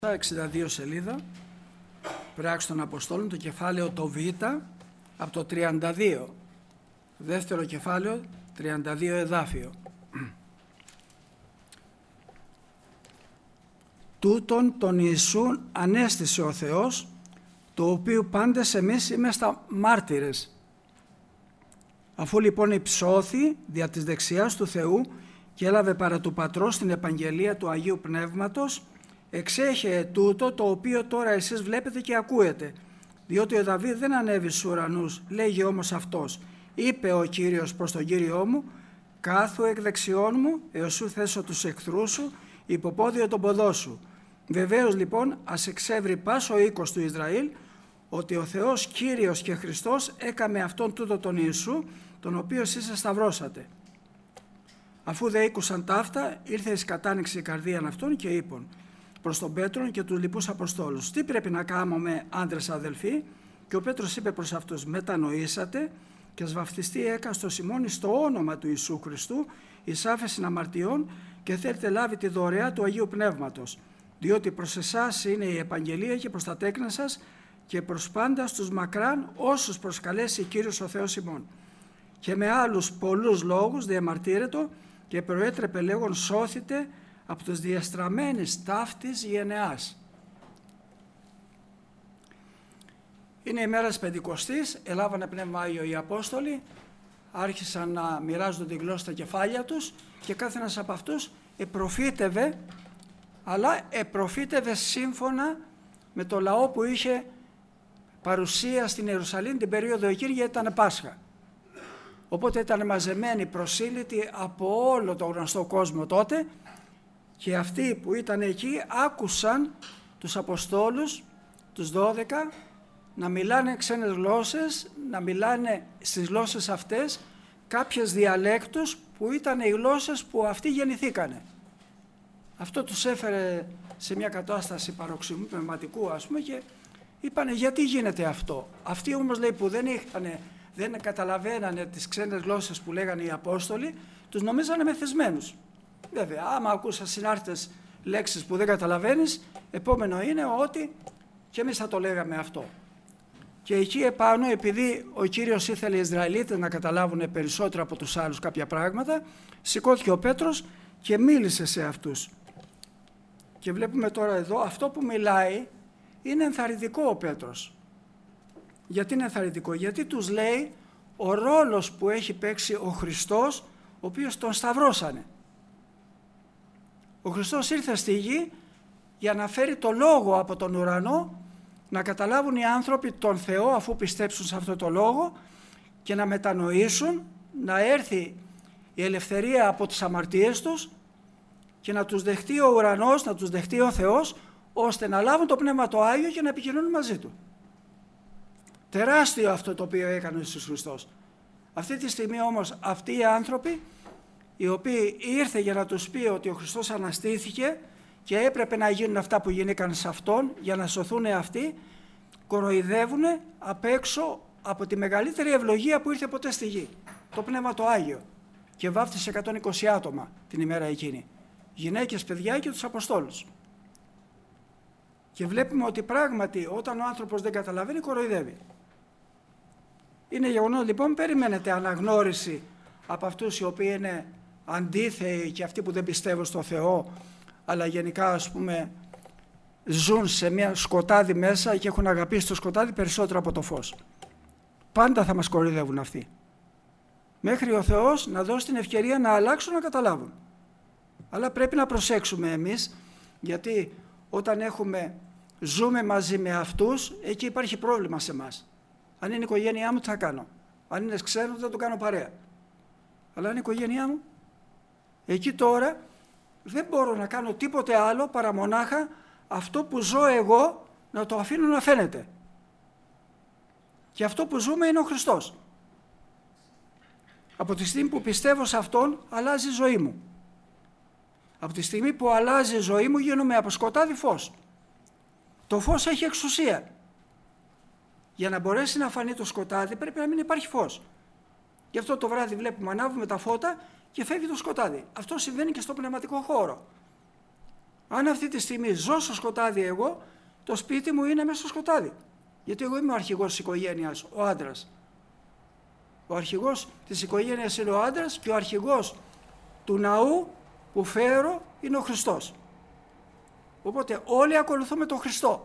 62 σελίδα, Πράξεις των Αποστόλων, το κεφάλαιο το Β, από το 32, δεύτερο κεφάλαιο, 32 εδάφιο. Τούτον τον Ιησούν ανέστησε ο Θεός, το οποίο πάντες εμείς είμαστε μάρτυρες. Αφού λοιπόν υψώθη δια της δεξιάς του Θεού και έλαβε παρά του Πατρός την επαγγελία του Αγίου Πνεύματος, εξέχε τούτο το οποίο τώρα εσείς βλέπετε και ακούετε, διότι ο Δαβίδ δεν ανέβη στους ουρανούς, λέγει όμως αυτός, είπε ο Κύριος προς τον Κύριό μου, κάθου εκ δεξιών μου, έως σου θέσω τους εχθρούς σου, υποπόδιο τον ποδό σου. Βεβαίως λοιπόν ας εξεύρει πάσο οίκος του Ισραήλ, ότι ο Θεός Κύριος και Χριστός έκαμε αυτόν τούτο τον Ιησού, τον οποίο εσείς σταυρώσατε. Αφού δε ήκουσαν ταύτα, ήρθε εις κατάνοιξη η καρδίαν αυτών και είπαν προς τον Πέτρον και τους λοιπούς Αποστόλους, τι πρέπει να κάνουμε άντρες αδελφοί? Και ο Πέτρος είπε προς αυτούς, μετανοήσατε και σβαφτιστεί έκαστος ημών στο όνομα του Ιησού Χριστού εις άφεσιν αμαρτιών και θέλετε λάβει τη δωρεά του Αγίου Πνεύματος, διότι προς εσάς είναι η επαγγελία και προς τα τέκνα σας και προς πάντα στους μακράν όσους προσκαλέσει Κύριος ο Θεός ημών. Και με άλλους πολλούς λόγους διαμαρτύρετο και προέτρεπε λέγον σώθητε από τους διαστραμμένης ταύτης γενεάς. Είναι η μέρα της Πεντηκοστής, ελάβανε Πνεύμα Άγιο οι Απόστολοι, άρχισαν να μοιράζουν τη γλώσσα στα κεφάλια τους και κάθε ένας από αυτούς επροφήτευε, αλλά επροφήτευε σύμφωνα με το λαό που είχε παρουσία στην Ιερουσαλήμ την περίοδο εκείνη, γιατί ήταν Πάσχα. Οπότε ήταν μαζεμένοι προσήλυτοι από όλο τον γνωστό κόσμο τότε και αυτοί που ήταν εκεί άκουσαν τους Αποστόλους, τους 12, να μιλάνε ξένες γλώσσες, να μιλάνε στις γλώσσες αυτές κάποιες διαλέκτους που ήταν οι γλώσσες που αυτοί γεννηθήκανε. Αυτό τους έφερε σε μια κατάσταση παροξισμού πνευματικού, ας πούμε, και είπανε γιατί γίνεται αυτό. Αυτοί όμως, λέει, που δεν καταλαβαίνανε τις ξένες γλώσσες που λέγανε οι Απόστολοι, τους νομίζανε μεθυσμένους. Βέβαια, άμα ακούσα συνάρτητες λέξεις που δεν καταλαβαίνεις, επόμενο είναι ότι και εμείς θα το λέγαμε αυτό. Και εκεί επάνω, επειδή ο Κύριος ήθελε οι Ισραηλίτες να καταλάβουν περισσότερο από τους άλλους κάποια πράγματα, σηκώθηκε ο Πέτρος και μίλησε σε αυτούς. Και βλέπουμε τώρα εδώ, αυτό που μιλάει είναι ενθαρρυντικό ο Πέτρος. Γιατί είναι ενθαρρυντικό? Γιατί τους λέει ο ρόλος που έχει παίξει ο Χριστός, ο οποίος τον σταυρώσανε. Ο Χριστός ήρθε στη γη για να φέρει το λόγο από τον ουρανό, να καταλάβουν οι άνθρωποι τον Θεό αφού πιστέψουν σε αυτό το λόγο και να μετανοήσουν, να έρθει η ελευθερία από τις αμαρτίες τους και να τους δεχτεί ο ουρανός, να τους δεχτεί ο Θεός, ώστε να λάβουν το Πνεύμα το Άγιο και να επικοινωνούν μαζί Του. Τεράστιο αυτό το οποίο έκανε ο Ιησούς Χριστός. Αυτή τη στιγμή όμως αυτοί οι άνθρωποι, οι οποίοι ήρθε για να τους πει ότι ο Χριστός αναστήθηκε και έπρεπε να γίνουν αυτά που γίνηκαν σε Αυτόν για να σωθούν αυτοί, κοροϊδεύουν απ' έξω από τη μεγαλύτερη ευλογία που ήρθε ποτέ στη γη, το Πνεύμα το Άγιο, και βάφτισε 120 άτομα την ημέρα εκείνη, γυναίκες, παιδιά και τους Αποστόλους. Και βλέπουμε ότι πράγματι όταν ο άνθρωπος δεν καταλαβαίνει, κοροϊδεύει. Είναι γεγονός λοιπόν, περιμένετε αναγνώριση από αυτούς οι οποίοι είναι αντίθεοι και αυτοί που δεν πιστεύουν στο Θεό, αλλά γενικά, ας πούμε, ζουν σε μια σκοτάδι μέσα και έχουν αγαπήσει το σκοτάδι περισσότερο από το φως. Πάντα θα μας κοροϊδεύουν αυτοί. Μέχρι ο Θεός να δώσει την ευκαιρία να αλλάξουν, να καταλάβουν. Αλλά πρέπει να προσέξουμε εμείς, γιατί όταν ζούμε μαζί με αυτούς, εκεί υπάρχει πρόβλημα σε εμάς. Αν είναι η οικογένειά μου, τι θα κάνω? Αν είναι ξένο, δεν το κάνω παρέα. Αλλά αν είναι η οικογένειά μου, εκεί τώρα δεν μπορώ να κάνω τίποτε άλλο παρά μονάχα αυτό που ζω εγώ να το αφήνω να φαίνεται. Και αυτό που ζούμε είναι ο Χριστός. Από τη στιγμή που πιστεύω σε Αυτόν, αλλάζει η ζωή μου. Από τη στιγμή που αλλάζει η ζωή μου, γίνομαι από σκοτάδι φως. Το φως έχει εξουσία. Για να μπορέσει να φανεί το σκοτάδι πρέπει να μην υπάρχει φως. Γι' αυτό το βράδυ βλέπουμε, ανάβουμε τα φώτα και φεύγει το σκοτάδι. Αυτό συμβαίνει και στο πνευματικό χώρο. Αν αυτή τη στιγμή ζω στο σκοτάδι εγώ, το σπίτι μου είναι μέσα στο σκοτάδι. Γιατί εγώ είμαι ο αρχηγός της οικογένειας, ο άντρας. Ο αρχηγός της οικογένειας είναι ο άντρας και ο αρχηγός του ναού που φέρω είναι ο Χριστός. Οπότε όλοι ακολουθούμε τον Χριστό.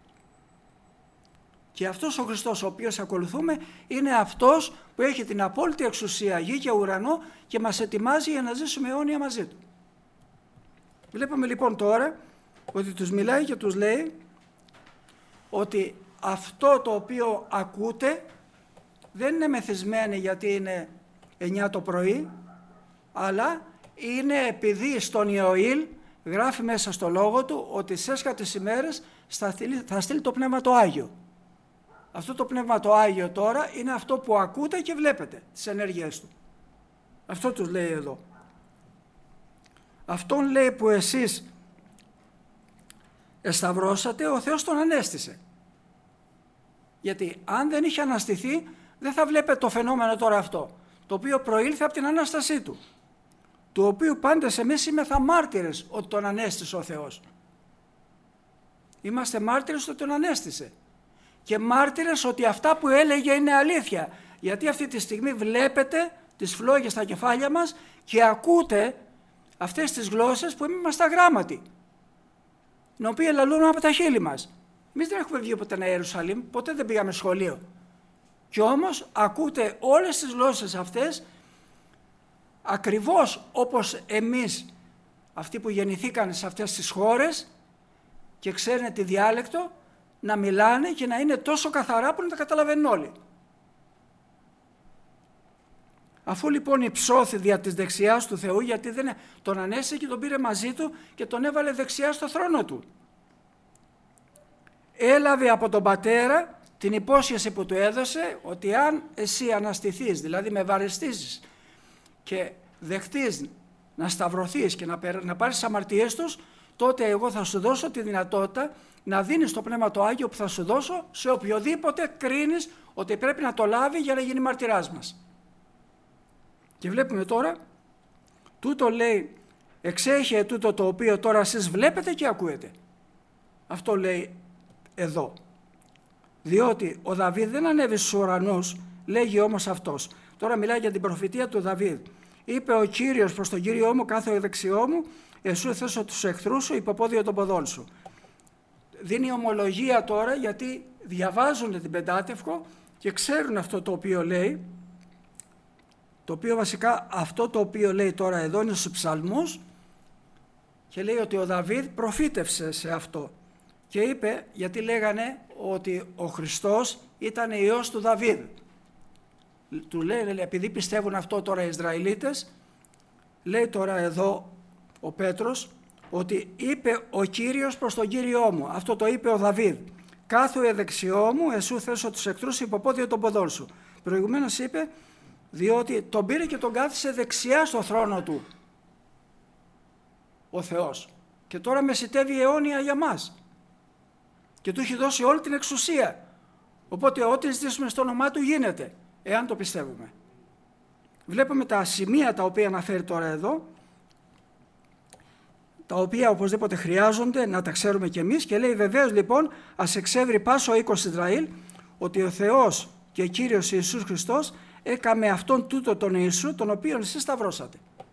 Και αυτός ο Χριστός ο οποίος ακολουθούμε είναι αυτός που έχει την απόλυτη εξουσία γη και ουρανό και μας ετοιμάζει για να ζήσουμε αιώνια μαζί του. Βλέπουμε λοιπόν τώρα ότι τους μιλάει και τους λέει ότι αυτό το οποίο ακούτε δεν είναι μεθυσμένοι γιατί είναι 9 το πρωί, αλλά είναι επειδή στον Ιωήλ γράφει μέσα στο λόγο του ότι σε έσχατες ημέρες θα στείλει το Πνεύμα το Άγιο. Αυτό το Πνεύμα το Άγιο τώρα είναι αυτό που ακούτε και βλέπετε τις ενέργειές του. Αυτό τους λέει εδώ. Αυτόν λέει που εσείς εσταυρώσατε, ο Θεός τον ανέστησε. Γιατί αν δεν είχε αναστηθεί, δεν θα βλέπετε το φαινόμενο τώρα αυτό, το οποίο προήλθε από την Ανάστασή του, του οποίου πάντες εμείς είμεθα μάρτυρες ότι τον ανέστησε ο Θεός. Είμαστε μάρτυρες ότι τον ανέστησε. Και μάρτυρες ότι αυτά που έλεγε είναι αλήθεια. Γιατί αυτή τη στιγμή βλέπετε τις φλόγες στα κεφάλια μας και ακούτε αυτές τις γλώσσες που είμαστε αγράμματοι, οι οποίοι λαλούν από τα χείλη μας. Εμείς δεν έχουμε βγει ποτέ ένα Ιερουσαλήμ, ποτέ δεν πήγαμε σχολείο. Και όμως ακούτε όλες τις γλώσσες αυτές ακριβώς όπως εμείς, αυτοί που γεννηθήκαν σε αυτές τις χώρες και ξέρουν τη διάλεκτο, να μιλάνε και να είναι τόσο καθαρά που να τα καταλαβαίνουν όλοι. Αφού λοιπόν υψώθη δια της δεξιάς του Θεού, γιατί δεν τον ανέστησε και τον πήρε μαζί του και τον έβαλε δεξιά στο θρόνο του. Έλαβε από τον Πατέρα την υπόσχεση που του έδωσε ότι αν εσύ αναστηθείς, δηλαδή με βαρεστήσεις και δεχτείς να σταυρωθείς και να πάρεις τις αμαρτίες τους, τότε εγώ θα σου δώσω τη δυνατότητα να δίνεις το Πνεύμα το Άγιο που θα σου δώσω σε οποιοδήποτε κρίνεις ότι πρέπει να το λάβει για να γίνει μαρτυράς μας. Και βλέπουμε τώρα, τούτο λέει, εξέχει τούτο το οποίο τώρα εσείς βλέπετε και ακούετε. Αυτό λέει εδώ. Διότι ο Δαβίδ δεν ανέβη στους ουρανούς, λέγει όμως αυτός. Τώρα μιλάει για την προφητεία του Δαβίδ. Είπε ο Κύριος προς τον Κύριό μου, κάθε δεξιό μου, εσού θέσω τους εχθρούς σου υποπόδιο των ποδών σου. Δίνει ομολογία τώρα γιατί διαβάζουν την Πεντάτευκο και ξέρουν αυτό το οποίο λέει, το οποίο βασικά αυτό το οποίο λέει τώρα εδώ είναι στους ψαλμούς και λέει ότι ο Δαβίδ προφήτευσε σε αυτό και είπε, γιατί λέγανε ότι ο Χριστός ήταν υιός του Δαβίδ. Του λένε, επειδή πιστεύουν αυτό τώρα οι Ισραηλίτες, λέει τώρα εδώ ο Πέτρος ότι είπε ο Κύριος προς τον Κύριό μου. Αυτό το είπε ο Δαβίδ. Κάθουε δεξιό μου, εσού θέσω τους εχθρούς υποπόδιο των ποδών σου. Προηγουμένως είπε, διότι τον πήρε και τον κάθισε δεξιά στο θρόνο του ο Θεός. Και τώρα μεσιτεύει αιώνια για μας. Και του έχει δώσει όλη την εξουσία. Οπότε ό,τι ζητήσουμε στο όνομά του γίνεται, εάν το πιστεύουμε. Βλέπουμε τα σημεία τα οποία αναφέρει τώρα εδώ, τα οποία οπωσδήποτε χρειάζονται να τα ξέρουμε κι εμείς και λέει βεβαίως λοιπόν ας εξεύρει πάσο οίκος Ισραήλ ότι ο Θεός και Κύριος Ιησούς Χριστός έκαμε αυτόν τούτο τον Ιησού τον οποίον εσείς σταυρώσατε.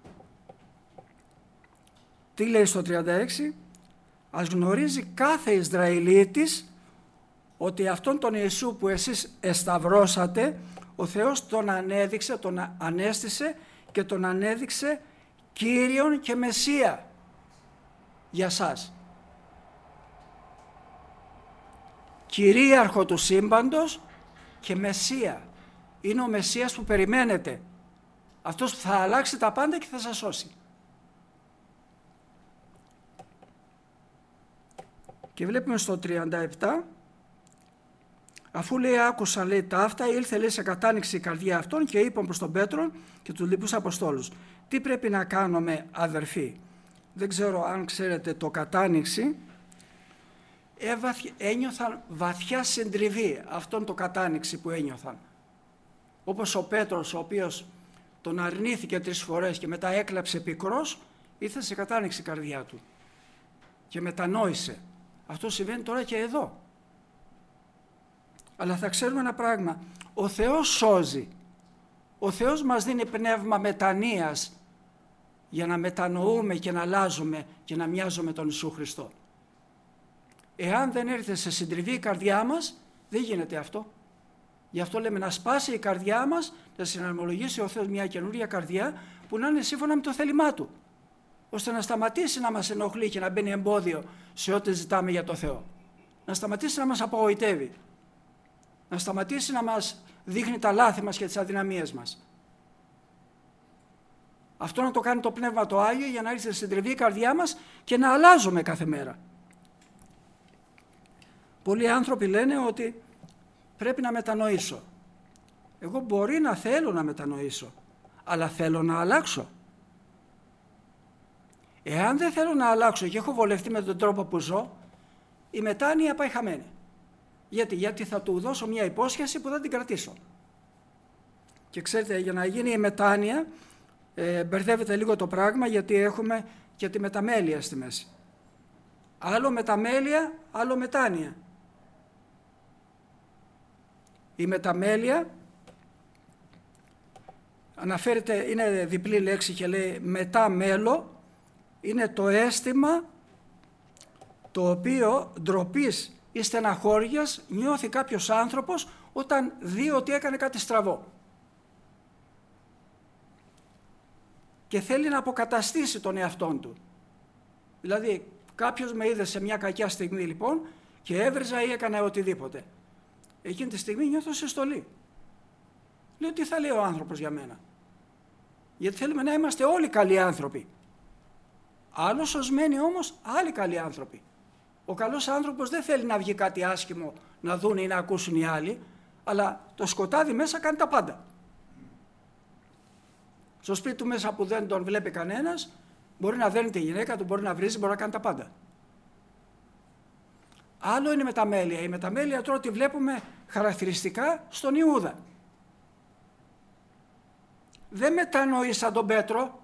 Τι λέει στο 36? Ας γνωρίζει κάθε Ισραηλίτης ότι αυτόν τον Ιησού που εσείς εσταυρώσατε ο Θεός τον ανέδειξε, τον ανέστησε και τον ανέδειξε Κύριον και Μεσσία για σας. Κυρίαρχο του σύμπαντος και Μεσσία. Είναι ο Μεσσίας που περιμένετε. Αυτός που θα αλλάξει τα πάντα και θα σας σώσει. Και βλέπουμε στο 37, αφού λέει άκουσαν λέει τα αυτά, ήλθε λέει σε κατάνοιξη η καρδιά αυτών και είπαν προς τον Πέτρο και τους λοιπούς Αποστόλους. Τι πρέπει να κάνουμε αδερφοί? Δεν ξέρω αν ξέρετε το κατάνοιξη, ένιωθαν βαθιά συντριβή αυτόν το κατάνοιξη που ένιωθαν. Όπως ο Πέτρος ο οποίος τον αρνήθηκε 3 φορές και μετά έκλαψε πικρός, ήρθε σε κατάνοιξη η καρδιά του. και μετανόησε. Αυτό συμβαίνει τώρα και εδώ. Αλλά θα ξέρουμε ένα πράγμα. Ο Θεός σώζει. Ο Θεός μας δίνει πνεύμα μετανοίας για να μετανοούμε και να αλλάζουμε και να μοιάζουμε τον Ιησού Χριστό. Εάν δεν έρθει σε συντριβή η καρδιά μας, δεν γίνεται αυτό. Γι' αυτό λέμε να σπάσει η καρδιά μας, να συναρμολογήσει ο Θεός μια καινούργια καρδιά που να είναι σύμφωνα με το θέλημά Του, ώστε να σταματήσει να μας ενοχλεί και να μπαίνει εμπόδιο σε ό,τι ζητάμε για το Θεό. Να σταματήσει να μας απογοητεύει. Να σταματήσει να μας δείχνει τα λάθη μας και τις αδυναμίες μας. Αυτό να το κάνει το Πνεύμα το Άγιο για να έρθει σε συντριβή η καρδιά μας και να αλλάζουμε κάθε μέρα. Πολλοί άνθρωποι λένε ότι πρέπει να μετανοήσω. Εγώ μπορεί να θέλω να μετανοήσω, αλλά θέλω να αλλάξω. Εάν δεν θέλω να αλλάξω και έχω βολευτεί με τον τρόπο που ζω, η μετάνοια πάει χαμένη. Γιατί θα του δώσω μια υπόσχεση που δεν την κρατήσω. Και ξέρετε, για να γίνει η μετάνοια, μπερδεύεται λίγο το πράγμα, γιατί έχουμε και τη μεταμέλεια στη μέση. Άλλο μεταμέλεια, άλλο μετάνοια. Η μεταμέλεια αναφέρεται, είναι διπλή λέξη και λέει μεταμέλω, είναι το αίσθημα το οποίο ντροπής ή στεναχώριας νιώθει κάποιος άνθρωπος όταν δει ότι έκανε κάτι στραβό και θέλει να αποκαταστήσει τον εαυτόν του. Δηλαδή κάποιος με είδε σε μια κακιά στιγμή λοιπόν και έβριζα ή έκανε οτιδήποτε. Εκείνη τη στιγμή νιώθω συστολή. Λέω, τι θα λέει ο άνθρωπος για μένα? Γιατί θέλουμε να είμαστε όλοι καλοί άνθρωποι. Άλλο σωσμένοι όμως, άλλοι καλοί άνθρωποι. Ο καλός άνθρωπος δεν θέλει να βγει κάτι άσχημο να δουν ή να ακούσουν οι άλλοι, αλλά το σκοτάδι μέσα κάνει τα πάντα. Στο σπίτι του μέσα που δεν τον βλέπει κανένας, μπορεί να δένει τη γυναίκα του, μπορεί να βρίζει, μπορεί να κάνει τα πάντα. Άλλο είναι η μεταμέλεια. Η μεταμέλεια τώρα τη βλέπουμε χαρακτηριστικά στον Ιούδα. Δεν μετανοεί σαν τον Πέτρο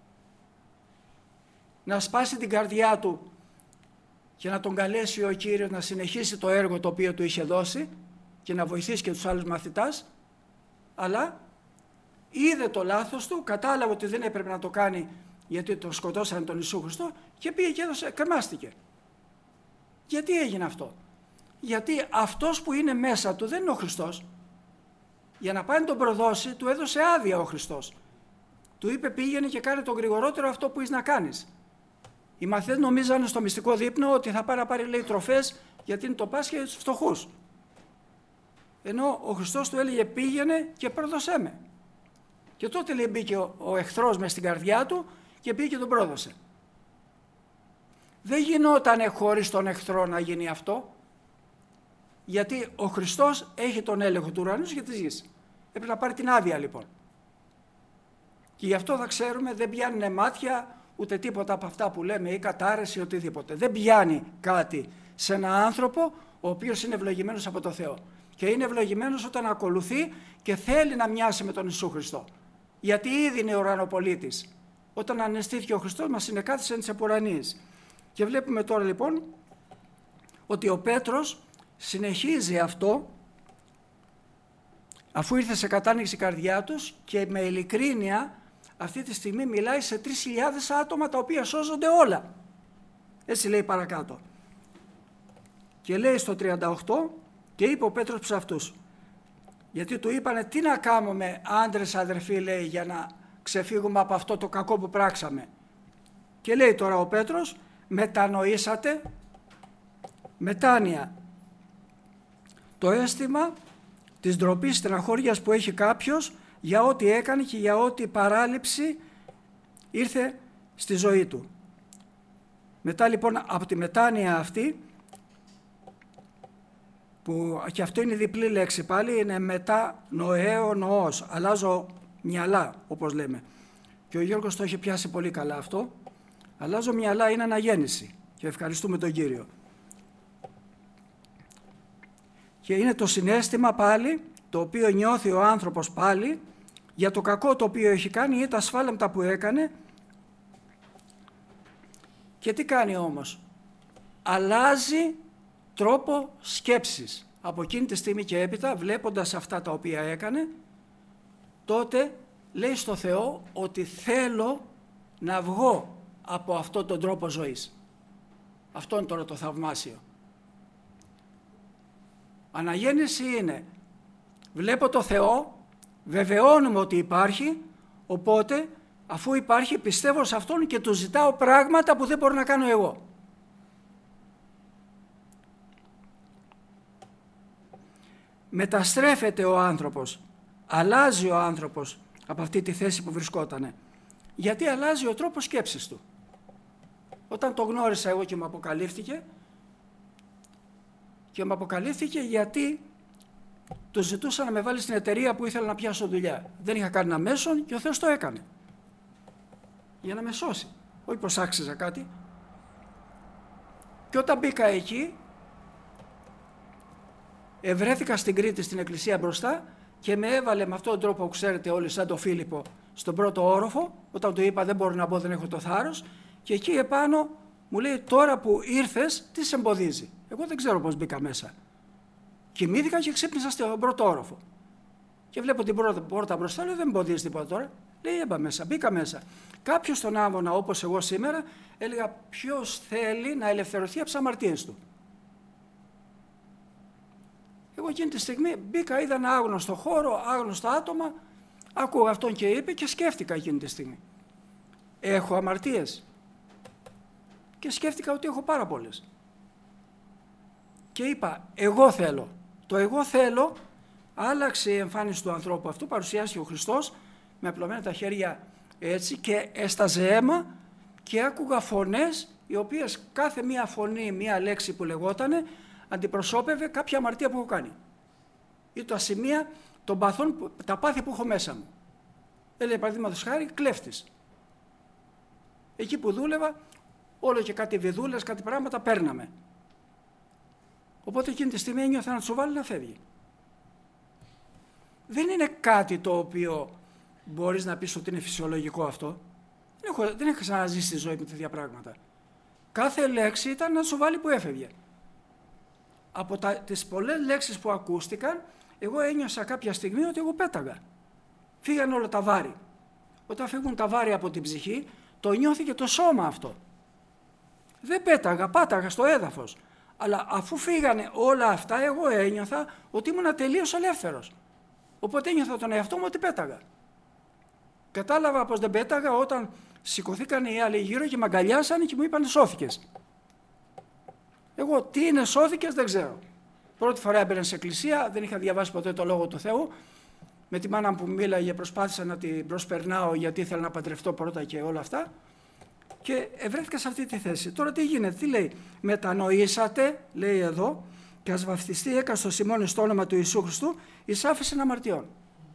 να σπάσει την καρδιά του και να τον καλέσει ο Κύριος να συνεχίσει το έργο το οποίο του είχε δώσει και να βοηθήσει και τους άλλους μαθητάς, αλλά είδε το λάθος του, κατάλαβε ότι δεν έπρεπε να το κάνει γιατί τον σκοτώσανε τον Ιησού Χριστό και πήγε και έδωσε, κρεμάστηκε. Γιατί έγινε αυτό? Γιατί αυτός που είναι μέσα του δεν είναι ο Χριστός. Για να πάει να τον προδώσει, του έδωσε άδεια ο Χριστός. Του είπε, πήγαινε και κάνε το γρηγορότερο αυτό που είσαι να κάνεις. Οι μαθητές νομίζανε στο μυστικό δείπνο ότι θα πάει να πάρει, λέει, τροφές γιατί είναι το Πάσχα για τους φτωχούς. Ενώ ο Χριστός του έλεγε, πήγαινε και πρόδωσέ με. Και τότε, λέει, μπήκε ο εχθρός μες στην καρδιά του και πήγε και τον πρόδωσε. Δεν γινότανε χωρίς τον εχθρό να γίνει αυτό, γιατί ο Χριστός έχει τον έλεγχο του ουρανού και της γης. Έπρεπε να πάρει την άδεια λοιπόν. Και γι' αυτό θα ξέρουμε, δεν πιάνουν μάτια ούτε τίποτα από αυτά που λέμε ή κατάρρεση ή οτιδήποτε. Δεν πιάνει κάτι σε έναν άνθρωπο ο οποίος είναι ευλογημένος από το Θεό. Και είναι ευλογημένος όταν ακολουθεί και θέλει να μοιάσει με τον Ιησού Χριστό. Γιατί ήδη είναι ουρανοπολίτης. Όταν ανεστήθηκε ο Χριστός μας συνεκάθισε τις επουρανίες. Και βλέπουμε τώρα λοιπόν ότι ο Πέτρος συνεχίζει αυτό αφού ήρθε σε κατάνοηση η καρδιά τους και με ειλικρίνεια αυτή τη στιγμή μιλάει σε 3.000 άτομα τα οποία σώζονται όλα. Έτσι λέει παρακάτω. Και λέει στο 38, και είπε ο Πέτρος προς αυτούς, γιατί του είπανε τι να κάνουμε άντρες αδερφοί, λέει, για να ξεφύγουμε από αυτό το κακό που πράξαμε. Και λέει τώρα ο Πέτρος, μετανοήσατε, μετάνοια, το αίσθημα της ντροπής, στεναχώριας που έχει κάποιος για ό,τι έκανε και για ό,τι παράληψη ήρθε στη ζωή του. Μετά λοιπόν από τη μετάνοια αυτή, που και αυτό είναι διπλή λέξη πάλι, είναι μετά νοέο νοός, αλλάζω μυαλά όπως λέμε. Και ο Γιώργος το έχει πιάσει πολύ καλά αυτό. Αλλάζω μυαλά είναι αναγέννηση και ευχαριστούμε τον Κύριο. Και είναι το συναίσθημα πάλι, το οποίο νιώθει ο άνθρωπος πάλι για το κακό το οποίο έχει κάνει ή τα ασφάλματα που έκανε. Και τι κάνει όμως? αλλάζει τρόπο σκέψης. Από εκείνη τη στιγμή και έπειτα, βλέποντας αυτά τα οποία έκανε, τότε λέει στο Θεό ότι θέλω να βγω από αυτόν τον τρόπο ζωής. Αυτό είναι τώρα το θαυμάσιο. Αναγέννηση είναι, βλέπω το Θεό, βεβαιώνουμε ότι υπάρχει, οπότε αφού υπάρχει πιστεύω σε Αυτόν και του ζητάω πράγματα που δεν μπορώ να κάνω εγώ. Μεταστρέφεται ο άνθρωπος, αλλάζει ο άνθρωπος από αυτή τη θέση που βρισκότανε. Γιατί αλλάζει ο τρόπος σκέψης του. Όταν το γνώρισα εγώ και μου αποκαλύφθηκε γιατί του ζητούσα να με βάλει στην εταιρεία που ήθελα να πιάσω δουλειά. Δεν είχα κανένα μέσον και ο Θεός το έκανε. Για να με σώσει. Όχι πως άξιζα κάτι. Και όταν μπήκα εκεί, ευρέθηκα στην Κρήτη στην εκκλησία μπροστά και με έβαλε με αυτόν τον τρόπο που ξέρετε όλοι σαν τον Φίλιππο στον πρώτο όροφο. Όταν του είπα δεν μπορώ να μπω, δεν έχω το θάρρος, και εκεί επάνω μου λέει τώρα που ήρθες τι σε εμποδίζει. Εγώ δεν ξέρω πώς μπήκα μέσα. Κοιμήθηκα και ξύπνησα στον πρώτο όροφο. Και βλέπω την πόρτα μπροστά, λέω δεν εμποδίζει τίποτα τώρα. Λέει έμπα μέσα, μπήκα μέσα. Κάποιος στον Άμβονα όπως εγώ σήμερα έλεγα ποιος θέλει να ελευθερωθεί από τις αμαρτίες του. Εγώ εκείνη τη στιγμή μπήκα, είδα ένα άγνωστο χώρο, άγνωστα άτομα, άκουγα αυτόν και είπε και σκέφτηκα εκείνη τη στιγμή. Έχω αμαρτίες. Και σκέφτηκα ότι έχω πάρα πολλές. Και είπα, εγώ θέλω. Το εγώ θέλω άλλαξε η εμφάνιση του ανθρώπου αυτού, παρουσιάστηκε ο Χριστός με απλωμένα τα χέρια έτσι και έσταζε αίμα και άκουγα φωνές οι οποίες κάθε μία φωνή, μία λέξη που λεγότανε αντιπροσώπευε κάποια αμαρτία που έχω κάνει. Ή τα σημεία των παθών, τα πάθη που έχω μέσα μου. Έλεγε παραδείγματος χάρη κλέφτης. Εκεί που δούλευα όλο και κάτι βιδούλες, κάτι πράγματα παίρναμε. Οπότε εκείνη τη στιγμή ένιωθα να του βάλει να φεύγει. Δεν είναι κάτι το οποίο μπορείς να πεις ότι είναι φυσιολογικό αυτό. Δεν έχω ξαναζήσει στη ζωή μου τέτοια πράγματα. Κάθε λέξη ήταν να σου βάλει που έφευγε. Από τις πολλές λέξεις που ακούστηκαν, εγώ ένιωσα κάποια στιγμή ότι εγώ πέταγα. Φύγαν όλα τα βάρη. Όταν φύγουν τα βάρη από την ψυχή, το νιώθηκε το σώμα αυτό. Δεν πέταγα, πάταγα στο έδαφος. Αλλά αφού φύγανε όλα αυτά, εγώ ένιωθα ότι ήμουν τελείως ελεύθερος. Οπότε ένιωθα τον εαυτό μου ότι πέταγα. Κατάλαβα πως δεν πέταγα όταν σηκωθήκαν οι άλλοι γύρω και με αγκαλιάσανε και μου είπαν σώθηκες. Εγώ τι είναι σώθηκες δεν ξέρω. Πρώτη φορά έμπαινα σε εκκλησία, δεν είχα διαβάσει ποτέ το Λόγο του Θεού. Με τη μάνα που μίλαγε προσπάθησα να την προσπερνάω γιατί ήθελα να παντρευτώ πρώτα και όλα αυτά. Και βρέθηκα σε αυτή τη θέση. Τώρα τι γίνεται, τι λέει. Μετανοήσατε, λέει εδώ, και ας βαφτιστεί έκαστος ημών στο όνομα του Ιησού Χριστού εις άφεσιν αμαρτιών.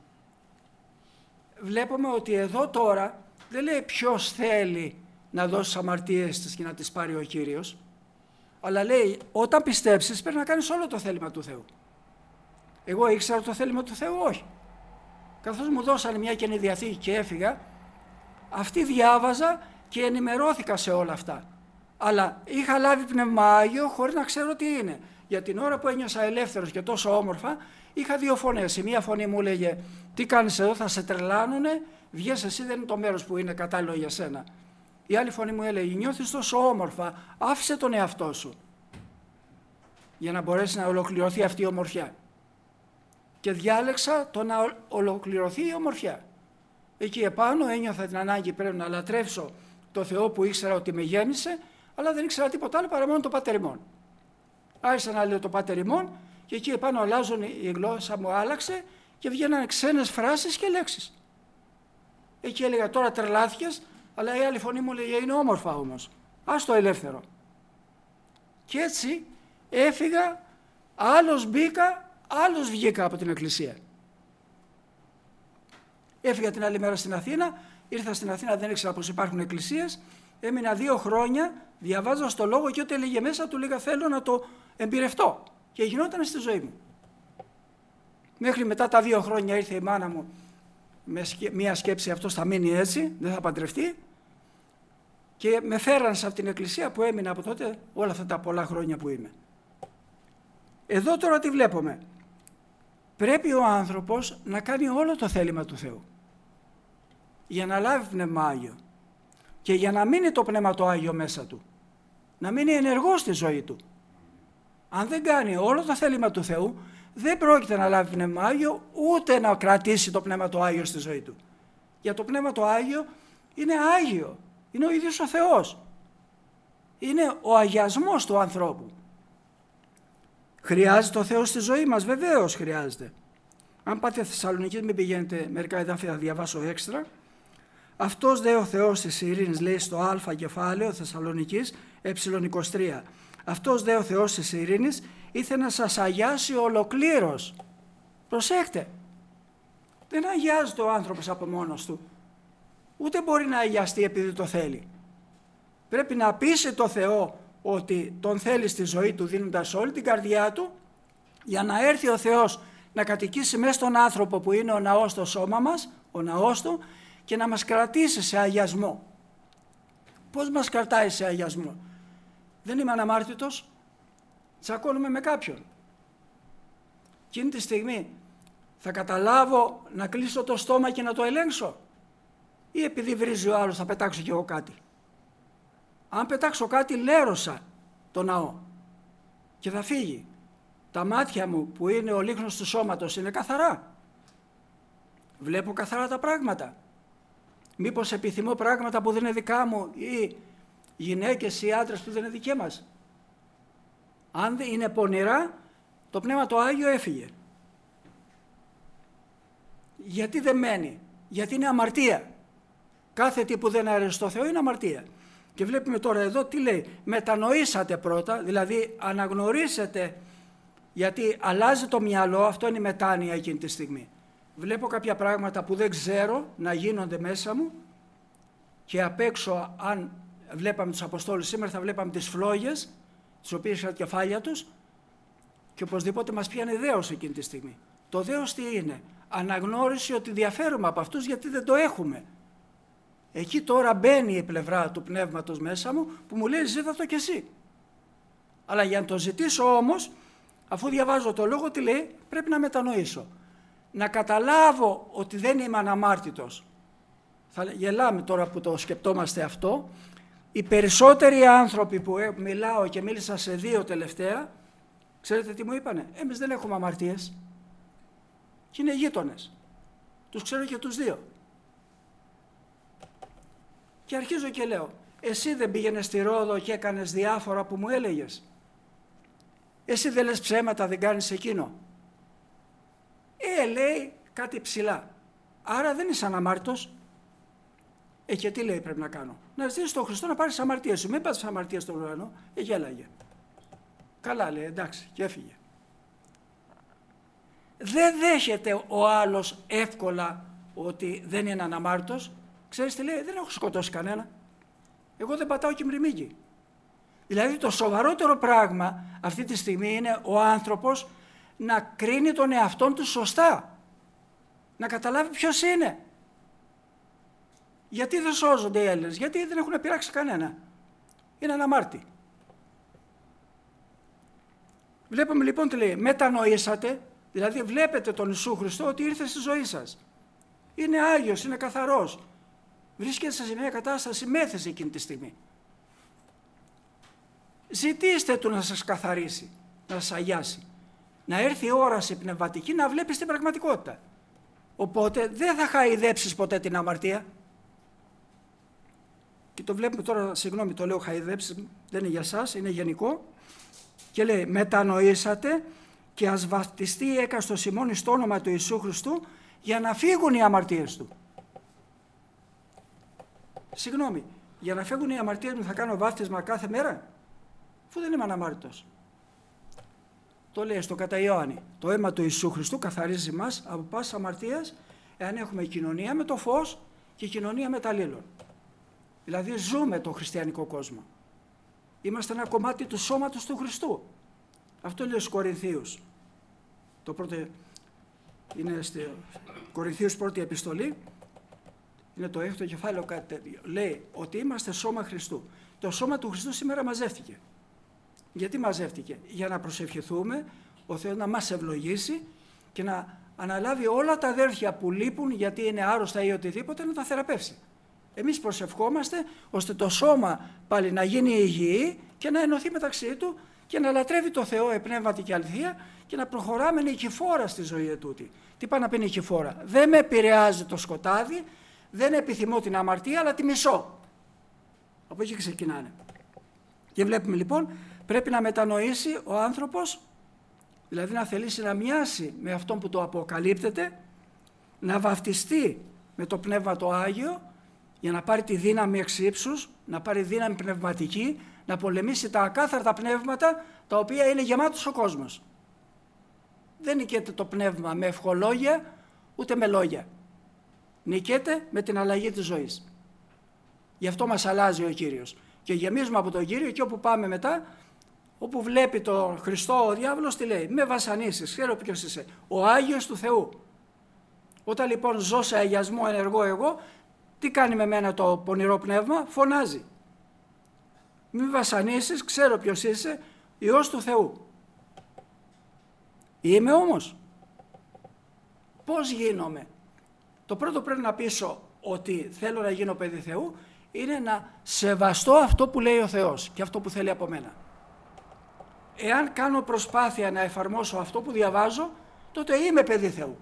Βλέπουμε ότι εδώ τώρα δεν λέει ποιος θέλει να δώσει αμαρτίες της και να τις πάρει ο Κύριος, αλλά λέει όταν πιστέψεις πρέπει να κάνεις όλο το θέλημα του Θεού. Εγώ ήξερα το θέλημα του Θεού, όχι. Καθώς μου δώσανε μια Καινή Διαθήκη και έφυγα, αυτή διάβαζα και ενημερώθηκα σε όλα αυτά. Αλλά είχα λάβει Πνεύμα Άγιο χωρίς να ξέρω τι είναι. Για την ώρα που ένιωσα ελεύθερος και τόσο όμορφα, είχα δύο φωνές. Η μία φωνή μου έλεγε τι κάνεις εδώ, θα σε τρελάνουνε, βγες εσύ, δεν είναι το μέρος που είναι κατάλληλο για σένα. Η άλλη φωνή μου έλεγε νιώθεις τόσο όμορφα, άφησε τον εαυτό σου για να μπορέσει να ολοκληρωθεί αυτή η ομορφιά. Και διάλεξα το να ολοκληρωθεί η ομορφιά. Εκεί επάνω ένιωθα την ανάγκη πρέπει να λατρεύσω το Θεό που ήξερα ότι με γέννησε, αλλά δεν ήξερα τίποτα άλλο παρά μόνο το Πάτερ ημών. Άρχισα να λέω το Πάτερ ημών και εκεί επάνω αλλάζουν, η γλώσσα μου άλλαξε και βγαίνανε ξένες φράσεις και λέξεις. Εκεί έλεγα τώρα τρελάθηκες, αλλά η άλλη φωνή μου λέγε είναι όμορφα όμως. Ας το ελεύθερο. Και έτσι έφυγα, άλλος μπήκα, άλλος βγήκα από την εκκλησία. Έφυγα την άλλη μέρα στην Αθήνα, ήρθα στην Αθήνα, δεν ήξερα πως υπάρχουν εκκλησίες, έμεινα 2 χρόνια διαβάζοντας το Λόγο και ό,τι έλεγε μέσα του λέγα θέλω να το εμπειρευτώ και γινόταν στη ζωή μου. Μέχρι μετά τα 2 χρόνια ήρθε η μάνα μου με μία σκέψη αυτός θα μείνει έτσι, δεν θα παντρευτεί και με φέραν σε αυτήν την εκκλησία που έμεινα από τότε όλα αυτά τα πολλά χρόνια που είμαι. Εδώ τώρα τι βλέπουμε. Πρέπει ο άνθρωπος να κάνει όλο το θέλημα του Θεού για να λάβει Πνεύμα Άγιο και για να μείνει το Πνεύμα το Άγιο μέσα του, να μείνει ενεργός στη ζωή του. Αν δεν κάνει όλο το θέλημα του Θεού, δεν πρόκειται να λάβει Πνεύμα Άγιο, ούτε να κρατήσει το Πνεύμα το Άγιο στη ζωή του. Για το Πνεύμα το Άγιο είναι Άγιο, είναι ο ίδιος ο Θεός. Είναι ο αγιασμός του ανθρώπου. Χρειάζεται ο Θεός στη ζωή μας, βεβαίως χρειάζεται. Αν πάτε Θεσσαλονίκη, μην πηγαίνετε μερικά εδάφια, θα διαβάσω έξτρα. Αυτός δε ο Θεός της ειρήνης, λέει στο Α κεφάλαιο Θεσσαλονικής, ε23. Αυτός δε ο Θεός της ειρήνης ήθελε να σας αγιάσει ολοκλήρως. Προσέχτε. Δεν αγιάζεται ο άνθρωπος από μόνος του. Ούτε μπορεί να αγιαστεί επειδή το θέλει. Πρέπει να πείσει το Θεό ότι τον θέλει στη ζωή του, δίνοντας όλη την καρδιά του, για να έρθει ο Θεός να κατοικήσει μέσα στον άνθρωπο που είναι ο ναός στο σώμα μας, ο ναός του, και να μας κρατήσει σε αγιασμό. Πώς μας κρατάει σε αγιασμό? Δεν είμαι αναμάρτητος, τσακώνομαι με κάποιον. Εκείνη τη στιγμή θα καταλάβω να κλείσω το στόμα και να το ελέγξω, ή επειδή βρίζει ο άλλος θα πετάξω κι εγώ κάτι? Αν πετάξω κάτι, λέρωσα το ναό και θα φύγει. Τα μάτια μου που είναι ο λίχνος του σώματος είναι καθαρά. Βλέπω καθαρά τα πράγματα. Μήπως επιθυμώ πράγματα που δεν είναι δικά μου, ή γυναίκες ή άντρες που δεν είναι δικέ μας? Αν είναι πονηρά, το Πνεύμα το Άγιο έφυγε. Γιατί δεν μένει? Γιατί είναι αμαρτία. Κάθε τι που δεν αρέσει στο Θεό είναι αμαρτία. Και βλέπουμε τώρα εδώ τι λέει. Μετανοήσατε πρώτα, δηλαδή αναγνωρίσετε, γιατί αλλάζει το μυαλό, αυτό είναι η μετάνοια εκείνη τη στιγμή. Βλέπω κάποια πράγματα που δεν ξέρω να γίνονται μέσα μου και απ' έξω, αν βλέπαμε τους Αποστόλους σήμερα, θα βλέπαμε τις φλόγες, τις οποίες είχαν τα κεφάλια τους, και οπωσδήποτε μας πιάνε δέος εκείνη τη στιγμή. Το δέος τι είναι? Αναγνώριση ότι διαφέρουμε από αυτούς γιατί δεν το έχουμε. Εκεί τώρα μπαίνει η πλευρά του πνεύματος μέσα μου που μου λέει ζήτα το κι εσύ. Αλλά για να το ζητήσω όμως, αφού διαβάζω το λόγο, τι λέει? Πρέπει να μετανοήσω. Να καταλάβω ότι δεν είμαι αναμάρτητος. Γελάμε τώρα που το σκεπτόμαστε αυτό. Οι περισσότεροι άνθρωποι που μιλάω και μίλησα σε 2 τελευταία, ξέρετε τι μου είπανε? Εμείς δεν έχουμε αμαρτίες. Και είναι γείτονες. Τους ξέρω και τους 2. Και αρχίζω και λέω, εσύ δεν πήγαινες στη Ρόδο και έκανες διάφορα που μου έλεγες? Εσύ δεν λες ψέματα, δεν κάνεις εκείνο? Λέει κάτι ψηλά. Άρα δεν είσαι αναμάρτητος. Και τι λέει πρέπει να κάνω? Να ζητήσεις τον Χριστό να πάρεις τις αμαρτίες σου. Μην πας τις αμαρτίες στον ουρανό. Γέλαγε. Καλά, λέει, εντάξει, και έφυγε. Δεν δέχεται ο άλλος εύκολα ότι δεν είναι αναμάρτητος. Ξέρεις τι λέει? Δεν έχω σκοτώσει κανένα. Εγώ δεν πατάω και μριμήγκι. Δηλαδή το σοβαρότερο πράγμα αυτή τη στιγμή είναι ο άνθρωπος να κρίνει τον εαυτόν του σωστά. Να καταλάβει ποιος είναι. Γιατί δεν σώζονται οι Έλληνες? Γιατί δεν έχουν πειράξει κανένα. Είναι αναμάρτητοι. Βλέπουμε λοιπόν τι λέει. Μετανοήσατε, δηλαδή βλέπετε τον Ιησού Χριστό ότι ήρθε στη ζωή σας. Είναι Άγιος, είναι καθαρός. Βρίσκεται σε μια κατάσταση μέθηση εκείνη τη στιγμή. Ζητήστε του να σας καθαρίσει, να σας αγιάσει. Να έρθει η όραση πνευματική να βλέπεις την πραγματικότητα. Οπότε δεν θα χαϊδέψεις ποτέ την αμαρτία. Και το βλέπουμε τώρα, συγγνώμη το λέω χαϊδέψεις, δεν είναι για σας, είναι γενικό. Και λέει μετανοήσατε και ας βαπτιστεί έκαστος ημών στο όνομα του Ιησού Χριστού για να φύγουν οι αμαρτίες του. Συγγνώμη, για να φύγουν οι αμαρτίες μου θα κάνω βάπτισμα κάθε μέρα? Αφού δεν είμαι αναμάρτητος. Το λέει στο κατά Ιωάννη. Το αίμα του Ιησού Χριστού καθαρίζει μας από πάσης αμαρτίας, εάν έχουμε κοινωνία με το φως και κοινωνία με τα αλλήλων. Δηλαδή ζούμε τον χριστιανικό κόσμο. Είμαστε ένα κομμάτι του σώματος του Χριστού. Αυτό λέει στους Κορινθίους. Το πρώτο είναι στη Κορινθίους πρώτη επιστολή. είναι το 6ο κεφάλαιο, κάτι τέτοιο. Λέει ότι είμαστε σώμα Χριστού. Το σώμα του Χριστού σήμερα μαζεύτηκε. Γιατί μαζεύτηκε? Για να προσευχηθούμε, ο Θεός να μας ευλογήσει και να αναλάβει όλα τα αδέρφια που λείπουν γιατί είναι άρρωστα ή οτιδήποτε, να τα θεραπεύσει. Εμείς προσευχόμαστε ώστε το σώμα πάλι να γίνει υγιή και να ενωθεί μεταξύ του και να λατρεύει το Θεό επνεύματι και αληθεία και να προχωράμε νικηφόρα στη ζωή ετούτη. Τι πάει να πει νικηφόρα? Δεν με επηρεάζει το σκοτάδι, δεν επιθυμώ την αμαρτία, αλλά τη μισώ. Από εκεί ξεκινάνε. Και βλέπουμε λοιπόν, πρέπει να μετανοήσει ο άνθρωπος, δηλαδή να θελήσει να μοιάσει με αυτόν που το αποκαλύπτεται, να βαφτιστεί με το Πνεύμα το Άγιο, για να πάρει τη δύναμη εξ ύψους, να πάρει δύναμη πνευματική, να πολεμήσει τα ακάθαρτα πνεύματα, τα οποία είναι γεμάτος ο κόσμος. Δεν νικέται το πνεύμα με ευχολόγια, ούτε με λόγια. Νικέται με την αλλαγή της ζωής. Γι' αυτό μας αλλάζει ο Κύριος. Και γεμίζουμε από τον Κύριο και όπου πάμε μετά, όπου βλέπει τον Χριστό ο διάβολος, τι λέει? Με βασανίσεις, ξέρω ποιος είσαι, ο Άγιος του Θεού. Όταν λοιπόν ζω σε αγιασμό ενεργό εγώ, τι κάνει με μένα το πονηρό πνεύμα? Φωνάζει. Μη βασανίσεις, ξέρω ποιος είσαι, Υιός του Θεού. Είμαι όμως. Πώς γίνομαι? Το πρώτο πρέπει να πείσω ότι θέλω να γίνω παιδί Θεού είναι να σεβαστώ αυτό που λέει ο Θεός και αυτό που θέλει από μένα. Εάν κάνω προσπάθεια να εφαρμόσω αυτό που διαβάζω, τότε είμαι παιδί Θεού.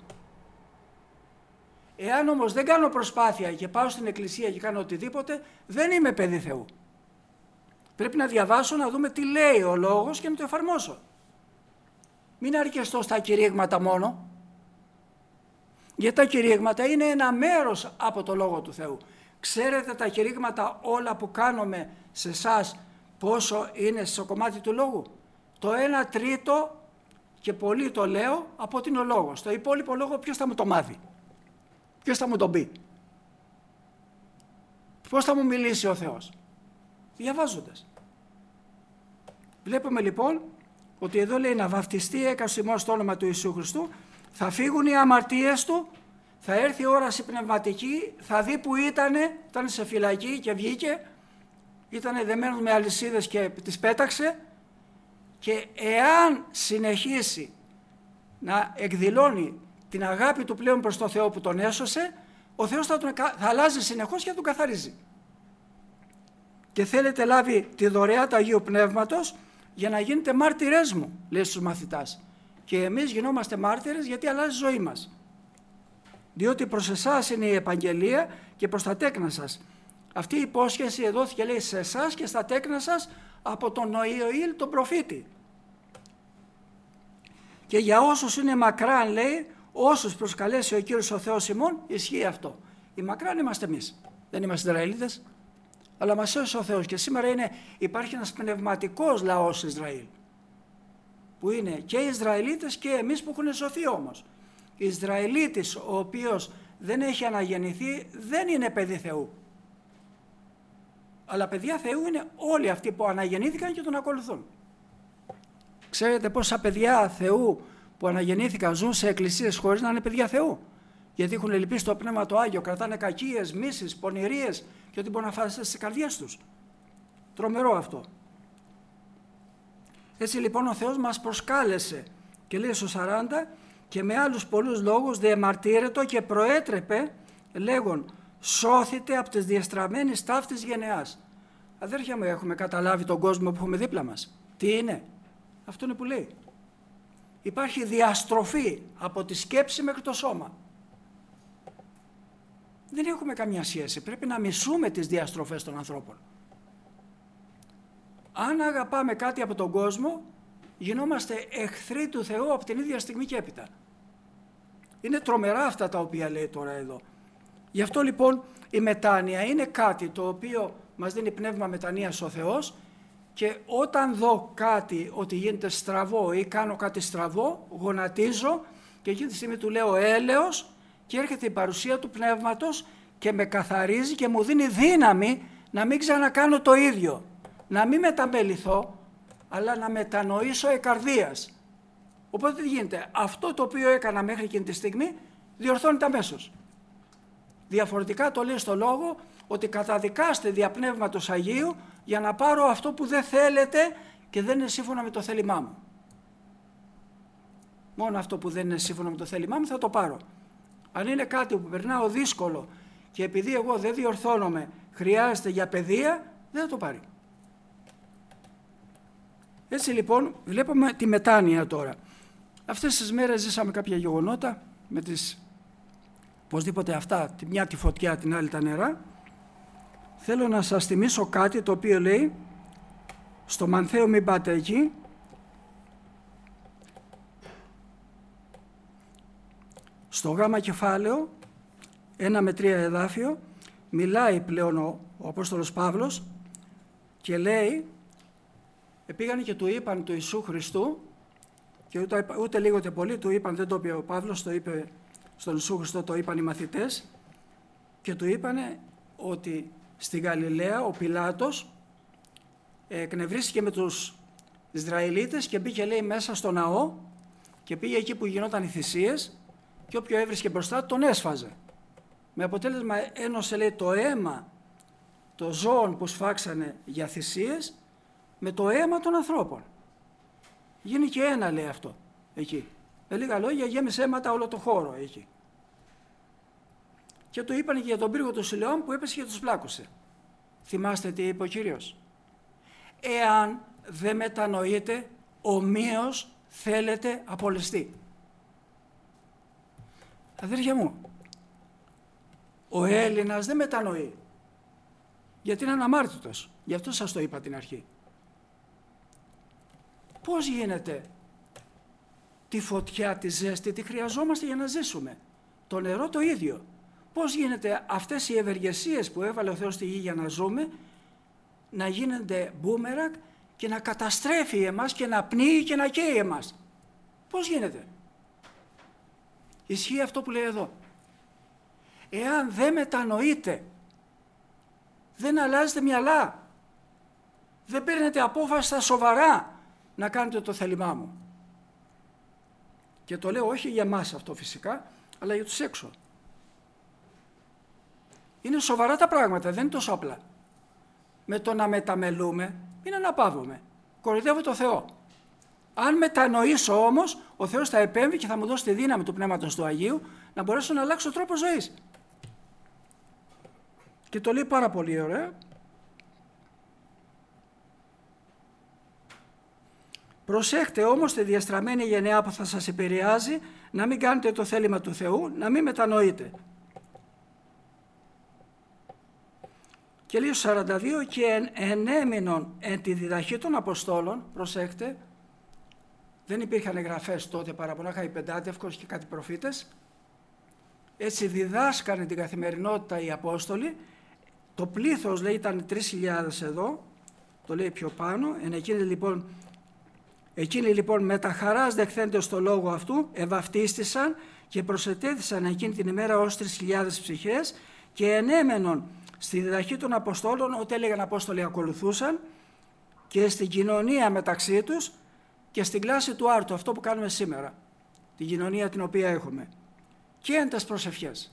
Εάν όμως δεν κάνω προσπάθεια και πάω στην εκκλησία και κάνω οτιδήποτε, δεν είμαι παιδί Θεού. Πρέπει να διαβάσω, να δούμε τι λέει ο λόγος και να το εφαρμόσω. Μην αρκεστώ στα κηρύγματα μόνο, γιατί τα κηρύγματα είναι ένα μέρος από το Λόγο του Θεού. Ξέρετε τα κηρύγματα όλα που κάνουμε σε εσάς πόσο είναι στο κομμάτι του Λόγου? Το 1/3 και πολύ το λέω από ότι είναι ο Λόγος. Το υπόλοιπο Λόγο ποιος θα μου το μάθει? Ποιος θα μου τον πει? Πώς θα μου μιλήσει ο Θεός? Διαβάζοντας. Βλέπουμε λοιπόν ότι εδώ λέει να βαφτιστεί έκας ημών στο όνομα του Ιησού Χριστού, θα φύγουν οι αμαρτίες του, θα έρθει η όραση πνευματική, θα δει που ήταν σε φυλακή και βγήκε, ήταν δεμένος με αλυσίδες και τις πέταξε, και εάν συνεχίσει να εκδηλώνει την αγάπη του πλέον προς το Θεό που τον έσωσε, ο Θεός θα αλλάζει συνεχώς και θα τον καθαρίζει. Και θέλετε λάβει τη δωρεά του Αγίου Πνεύματος για να γίνετε μάρτυρές μου, λέει στους μαθητάς. Και εμείς γινόμαστε μάρτυρες γιατί αλλάζει η ζωή μας. Διότι προς εσάς είναι η επαγγελία και προς τα τέκνα σας. Αυτή η υπόσχεση δόθηκε, λέει, σε εσάς και στα τέκνα σας από τον Ιωήλ τον προφήτη. Και για όσους είναι μακράν, λέει, όσους προσκαλέσει ο Κύριος ο Θεός ημών, ισχύει αυτό. Οι μακράν είμαστε εμείς. Δεν είμαστε Ισραηλίτες, αλλά μας έσωσε ο Θεός. Και σήμερα υπάρχει ένας πνευματικός λαός Ισραήλ, που είναι και οι Ισραηλίτες και εμείς που έχουν σωθεί όμως. Ισραηλίτης ο οποίος δεν έχει αναγεννηθεί δεν είναι παιδί Θεού. Αλλά παιδιά Θεού είναι όλοι αυτοί που αναγεννήθηκαν και τον ακολουθούν. Ξέρετε πόσα παιδιά Θεού που αναγεννήθηκαν ζουν σε εκκλησίες χωρίς να είναι παιδιά Θεού? Γιατί έχουν λυπήσει το Πνεύμα το Άγιο, κρατάνε κακίες, μίσεις, πονηρίες και ό,τι μπορεί να φάσει στις καρδιές τους. Τρομερό αυτό. Έτσι λοιπόν ο Θεός μας προσκάλεσε και λέει στο 40, και με άλλους πολλούς λόγους διεμαρτύρετο και προέτρεπε λέγον σώθητε από τις διεστραμμένες ταύτης γενεάς. Αδέρφια μου, έχουμε καταλάβει τον κόσμο που έχουμε δίπλα μας? Τι είναι? Αυτό είναι που λέει. Υπάρχει διαστροφή από τη σκέψη μέχρι το σώμα. Δεν έχουμε καμιά σχέση. Πρέπει να μισούμε τις διαστροφές των ανθρώπων. Αν αγαπάμε κάτι από τον κόσμο, γινόμαστε εχθροί του Θεού από την ίδια στιγμή και έπειτα. Είναι τρομερά αυτά τα οποία λέει τώρα εδώ. Γι' αυτό λοιπόν η μετάνοια είναι κάτι το οποίο μας δίνει πνεύμα μετανοίας ο Θεός, και όταν δω κάτι ότι γίνεται στραβό ή κάνω κάτι στραβό, γονατίζω και εκείνη τη στιγμή του λέω έλεος και έρχεται η παρουσία του Πνεύματος και με καθαρίζει και μου δίνει δύναμη να μην ξανακάνω το ίδιο. Να μην μεταμεληθώ, αλλά να μετανοήσω εκαρδίας. Οπότε τι γίνεται? Αυτό το οποίο έκανα μέχρι εκείνη τη στιγμή διορθώνεται αμέσως. Διαφορετικά το λέει στο λόγο ότι καταδικάστε δια Πνεύματος Αγίου για να πάρω αυτό που δεν θέλετε και δεν είναι σύμφωνα με το θέλημά μου. Μόνο αυτό που δεν είναι σύμφωνα με το θέλημά μου θα το πάρω. Αν είναι κάτι που περνάω δύσκολο και επειδή εγώ δεν διορθώνομαι, χρειάζεται για παιδεία, δεν θα το πάρει. Έτσι λοιπόν βλέπουμε τη μετάνοια τώρα. Αυτές τις μέρες ζήσαμε κάποια γεγονότα με τις, οπωσδήποτε αυτά, τη μια τη φωτιά, την άλλη τα νερά. Θέλω να σας θυμίσω κάτι το οποίο λέει στο Μανθαίο, μην πάτε εκεί, στο Γ κεφάλαιο 1 με 3 εδάφιο, μιλάει πλέον ο Απόστολος Παύλος και λέει, πήγανε και του είπαν του Ιησού Χριστού, και ούτε λίγο ούτε πολύ του είπαν, δεν το είπε ο Παύλος, το είπε στον Ιησού Χριστό, το είπαν οι μαθητές, και του είπανε ότι στη Γαλιλαία ο Πιλάτος εκνευρίστηκε με τους Ισραηλίτες και μπήκε, λέει, μέσα στο ναό και πήγε εκεί που γινόταν οι θυσίες και όποιο έβρισκε μπροστά τον έσφαζε. Με αποτέλεσμα ένωσε, λέει, το αίμα των ζώων που σφάξανε για θυσίες με το αίμα των ανθρώπων. Γίνει και ένα, λέει, αυτό εκεί. Με λίγα λόγια, γέμισε αίματα όλο το χώρο εκεί. Και του είπαν και για τον πύργο του Σιλεών που έπεσε και τους πλάκωσε. Θυμάστε τι είπε ο Κύριος? Εάν δεν μετανοείτε, ομοίως θέλετε απολεστεί. Αδέρφια μου, ο Έλληνας δεν μετανοεί, γιατί είναι αναμάρτητος. Γι' αυτό σας το είπα την αρχή. Πώς γίνεται τη φωτιά, τη ζέστη, τη χρειαζόμαστε για να ζήσουμε. Το νερό το ίδιο. Πώς γίνεται αυτές οι ευεργεσίες που έβαλε ο Θεός στη γη για να ζούμε να γίνονται μπούμερακ και να καταστρέφει εμάς και να πνίγει και να καίει εμάς? Πώς γίνεται? Ισχύει αυτό που λέει εδώ. Εάν δεν μετανοείτε, δεν αλλάζετε μυαλά, δεν παίρνετε απόφαση στα σοβαρά να κάνετε το θέλημά μου. Και το λέω όχι για μας αυτό φυσικά, αλλά για τους έξω. Είναι σοβαρά τα πράγματα, δεν είναι τόσο απλά. Με το να μεταμελούμε είναι να πάβουμε. Κοροϊδεύω το Θεό. Αν μετανοήσω όμως, ο Θεός θα επέμβει και θα μου δώσει τη δύναμη του Πνεύματος του Αγίου να μπορέσω να αλλάξω τρόπο ζωής. Και το λέει πάρα πολύ ωραία. Προσέχτε όμως τη διαστραμμένη γενεά που θα σας επηρεάζει, να μην κάνετε το θέλημα του Θεού, να μην μετανοείτε. Και λέει 42, και ενέμεινον εν τη διδαχή των Αποστόλων, προσέχτε, δεν υπήρχαν εγγραφές τότε παρά μονάχα οι Πεντάτευκος και κάτι προφήτες, έτσι διδάσκανε την καθημερινότητα οι Απόστολοι, το πλήθος, λέει, ήταν 3.000 εδώ, το λέει πιο πάνω, εκείνοι λοιπόν με τα χαράς δεχθέντες στο λόγο αυτού, ευαυτίστησαν και προσετέθησαν εκείνη την ημέρα ως 3.000 ψυχές και ενέμενον στη διδαχή των Αποστόλων, ό,τι έλεγαν Απόστολοι ακολουθούσαν, και στην κοινωνία μεταξύ τους και στην κλάση του άρτου, αυτό που κάνουμε σήμερα, την κοινωνία την οποία έχουμε, και εν τας προσευχές.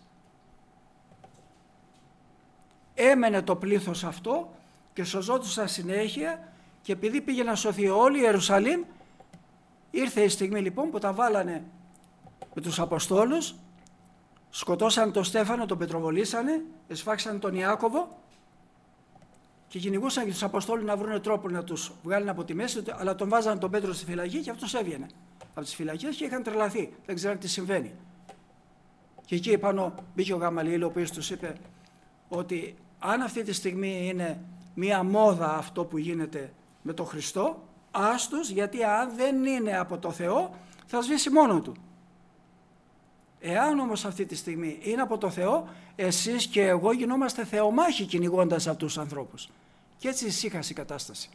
Έμενε το πλήθος αυτό και σωζόντουσαν συνέχεια, και επειδή πήγε να σωθεί όλη η Ιερουσαλήμ, ήρθε η στιγμή λοιπόν που τα βάλανε με τους Αποστόλους, σκοτώσαν τον Στέφανο, τον πετροβολήσανε, εσφάξαν τον Ιάκωβο και κυνηγούσαν και τους Αποστόλους να βρουν τρόπο να τους βγάλουν από τη μέση, αλλά τον βάζανε τον Πέτρο στη φυλακή και αυτός έβγαινε από τις φυλακές και είχαν τρελαθεί, δεν ξέραν τι συμβαίνει. Και εκεί πάνω μπήκε ο Γαμαλιήλ, ο οποίος τους είπε ότι αν αυτή τη στιγμή είναι μία μόδα αυτό που γίνεται με τον Χριστό, άστος, γιατί αν δεν είναι από το Θεό θα σβήσει μόνο του. Εάν όμως αυτή τη στιγμή είναι από το Θεό, εσείς και εγώ γινόμαστε θεομάχοι κυνηγώντας αυτούς τους ανθρώπους. Και έτσι ησύχασε η κατάσταση.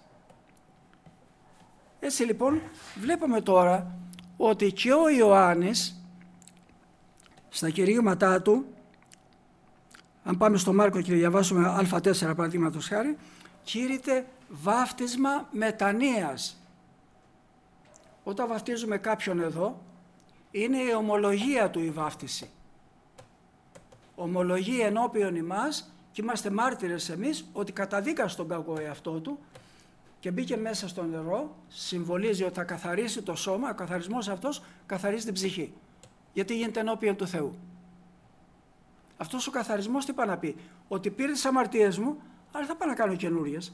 Έτσι λοιπόν βλέπουμε τώρα ότι και ο Ιωάννης στα κηρύγματά του, αν πάμε στο Μάρκο και διαβάσουμε Α4 παραδείγματος χάρη, κήρυτε βάφτισμα μετανοίας. Όταν βαφτίζουμε κάποιον εδώ, είναι η ομολογία του η βάφτιση. ομολογεί ενώπιον ημάς και είμαστε μάρτυρες εμείς ότι καταδίκασε τον κακό εαυτό του και μπήκε μέσα στο νερό, συμβολίζει ότι θα καθαρίσει το σώμα, ο καθαρισμός αυτός καθαρίζει την ψυχή. Γιατί γίνεται ενώπιον του Θεού. Αυτός ο καθαρισμός τι πάει να πει? Ότι πήρε τις αμαρτίες μου, αλλά θα πάω να κάνω καινούριες.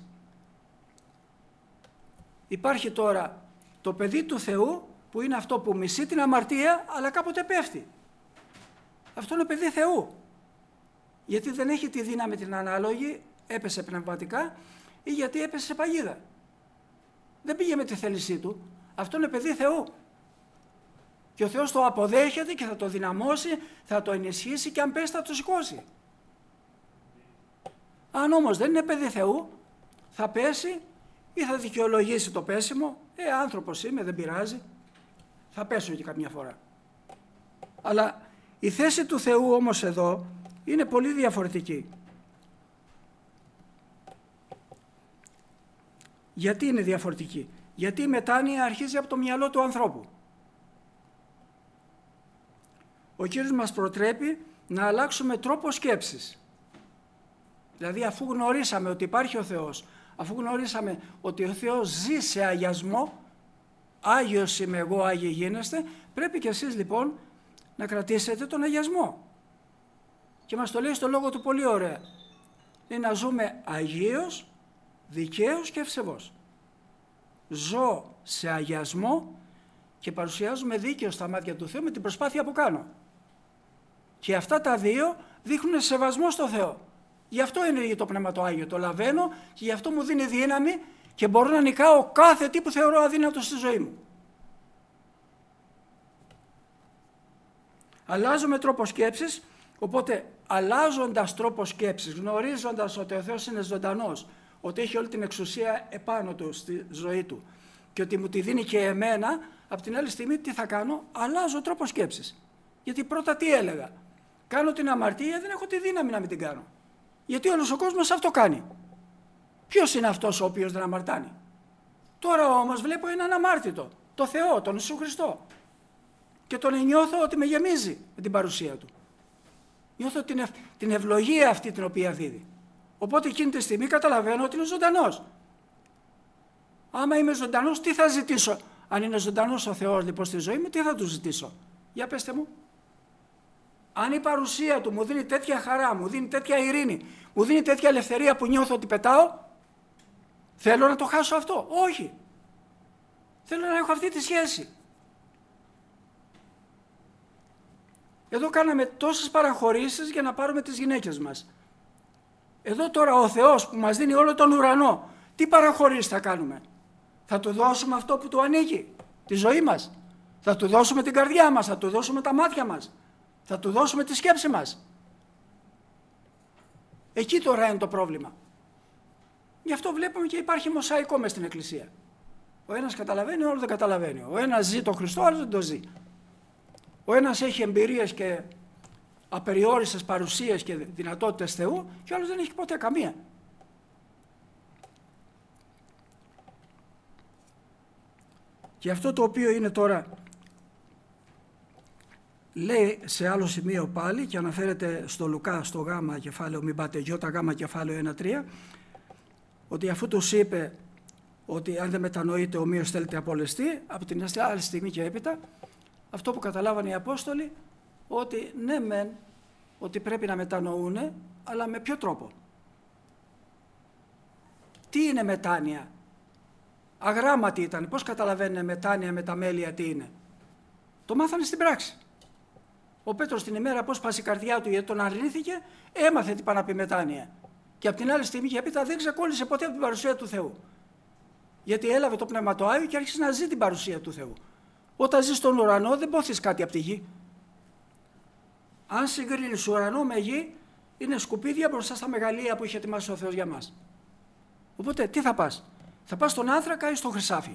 Υπάρχει τώρα το παιδί του Θεού που είναι αυτό που μισεί την αμαρτία, αλλά κάποτε πέφτει. Αυτό είναι παιδί Θεού. Γιατί δεν έχει τη δύναμη την ανάλογη, έπεσε πνευματικά ή γιατί έπεσε σε παγίδα. Δεν πήγε με τη θέλησή του. Αυτό είναι παιδί Θεού. Και ο Θεός το αποδέχεται και θα το δυναμώσει, θα το ενισχύσει και αν πέσει θα το σηκώσει. Αν όμως δεν είναι παιδί Θεού, θα πέσει ή θα δικαιολογήσει το πέσιμο. Άνθρωπος είμαι, δεν πειράζει. Θα πέσω και καμιά φορά. Αλλά η θέση του Θεού όμως εδώ είναι πολύ διαφορετική. Γιατί είναι διαφορετική? Γιατί η μετάνοια αρχίζει από το μυαλό του ανθρώπου. Ο Κύριος μας προτρέπει να αλλάξουμε τρόπο σκέψης. Δηλαδή αφού γνωρίσαμε ότι υπάρχει ο Θεός, αφού γνωρίσαμε ότι ο Θεός ζει σε αγιασμό, Άγιος είμαι εγώ, Άγιοι γίνεστε, πρέπει και εσείς λοιπόν να κρατήσετε τον αγιασμό. Και μας το λέει στο λόγο του πολύ ωραία. Είναι να ζούμε αγίως, δικαίως και ευσεβώς. Ζω σε αγιασμό και παρουσιάζουμε δίκαιο στα μάτια του Θεού με την προσπάθεια που κάνω. Και αυτά τα δύο δείχνουν σεβασμό στο Θεό. Γι' αυτό ενεργεί το Πνεύμα το Άγιο. Το λαβαίνω και γι' αυτό μου δίνει δύναμη και μπορώ να νικάω κάθε τι που θεωρώ αδύνατο στη ζωή μου. Αλλάζουμε τρόπο σκέψης, οπότε αλλάζοντας τρόπο σκέψης, γνωρίζοντας ότι ο Θεός είναι ζωντανός, ότι έχει όλη την εξουσία επάνω του στη ζωή του και ότι μου τη δίνει και εμένα, από την άλλη στιγμή τι θα κάνω? Αλλάζω τρόπο σκέψης. Γιατί πρώτα τι έλεγα? Κάνω την αμαρτία, δεν έχω τη δύναμη να μην την κάνω. Γιατί όλος ο κόσμος αυτό κάνει. Ποιος είναι αυτός ο οποίος δεν αμαρτάνει? Τώρα όμως βλέπω έναν αμάρτητο, το Θεό, τον Ιησού Χριστό. Και τον νιώθω ότι με γεμίζει με την παρουσία του. Νιώθω την ευλογία αυτή την οποία δίδει. Οπότε εκείνη τη στιγμή καταλαβαίνω ότι είναι ζωντανός. Άμα είμαι ζωντανός, τι θα ζητήσω? Αν είναι ζωντανός ο Θεός λοιπόν στη ζωή μου, τι θα του ζητήσω? Για πέστε μου. Αν η παρουσία του μου δίνει τέτοια χαρά, μου δίνει τέτοια ειρήνη, μου δίνει τέτοια ελευθερία που νιώθω ότι πετάω, θέλω να το χάσω αυτό? Όχι. Θέλω να έχω αυτή τη σχέση. Εδώ κάναμε τόσες παραχωρήσεις για να πάρουμε τις γυναίκες μας. Εδώ τώρα ο Θεός που μας δίνει όλο τον ουρανό, τι παραχωρήσεις θα κάνουμε? Θα του δώσουμε αυτό που του ανήκει, τη ζωή μας. Θα του δώσουμε την καρδιά μας, θα του δώσουμε τα μάτια μας. Θα του δώσουμε τη σκέψη μας. Εκεί τώρα είναι το πρόβλημα. Γι' αυτό βλέπουμε και υπάρχει μοσαϊκό μες στην Εκκλησία. Ο ένας καταλαβαίνει, ο άλλος δεν καταλαβαίνει. Ο ένας ζει τον Χριστό, ο άλλος δεν το ζει. Ο ένας έχει εμπειρίες και απεριόριστες παρουσίες και δυνατότητες Θεού και ο άλλος δεν έχει ποτέ καμία. Και αυτό το οποίο είναι τώρα, λέει σε άλλο σημείο πάλι και αναφέρεται στο Λουκά στο γάμα κεφάλαιο, μην πάτε γιώτα γάμα κεφάλαιο 1-3, ότι αφού τους είπε ότι αν δεν μετανοείτε ομοίως θέλετε απολεστεί, από την άλλη στιγμή και έπειτα, αυτό που καταλάβανε οι Απόστολοι, ότι ναι μεν, ότι πρέπει να μετανοούνε, αλλά με ποιο τρόπο? Τι είναι μετάνοια? Αγράμματοι ήταν, πώς καταλαβαίνουν μετάνοια με τα μέλια τι είναι? Το μάθανε στην πράξη. Ο Πέτρος την ημέρα που έσπασε η καρδιά του γιατί τον αρνήθηκε, έμαθε τι πάει να πει μετάνοια. Και από την άλλη στιγμή και έπειτα δεν ξεκόλλησε ποτέ από την παρουσία του Θεού. Γιατί έλαβε το Πνεύμα το Άγιο και άρχισε να ζει την παρουσία του Θεού. Όταν ζεις στον ουρανό δεν πόθεις κάτι από τη γη. Αν συγκρίνεις ουρανό με γη, είναι σκουπίδια μπροστά στα μεγαλεία που είχε ετοιμάσει ο Θεός για μας. Οπότε τι θα πας? Θα πας στον άνθρακα ή στο χρυσάφι?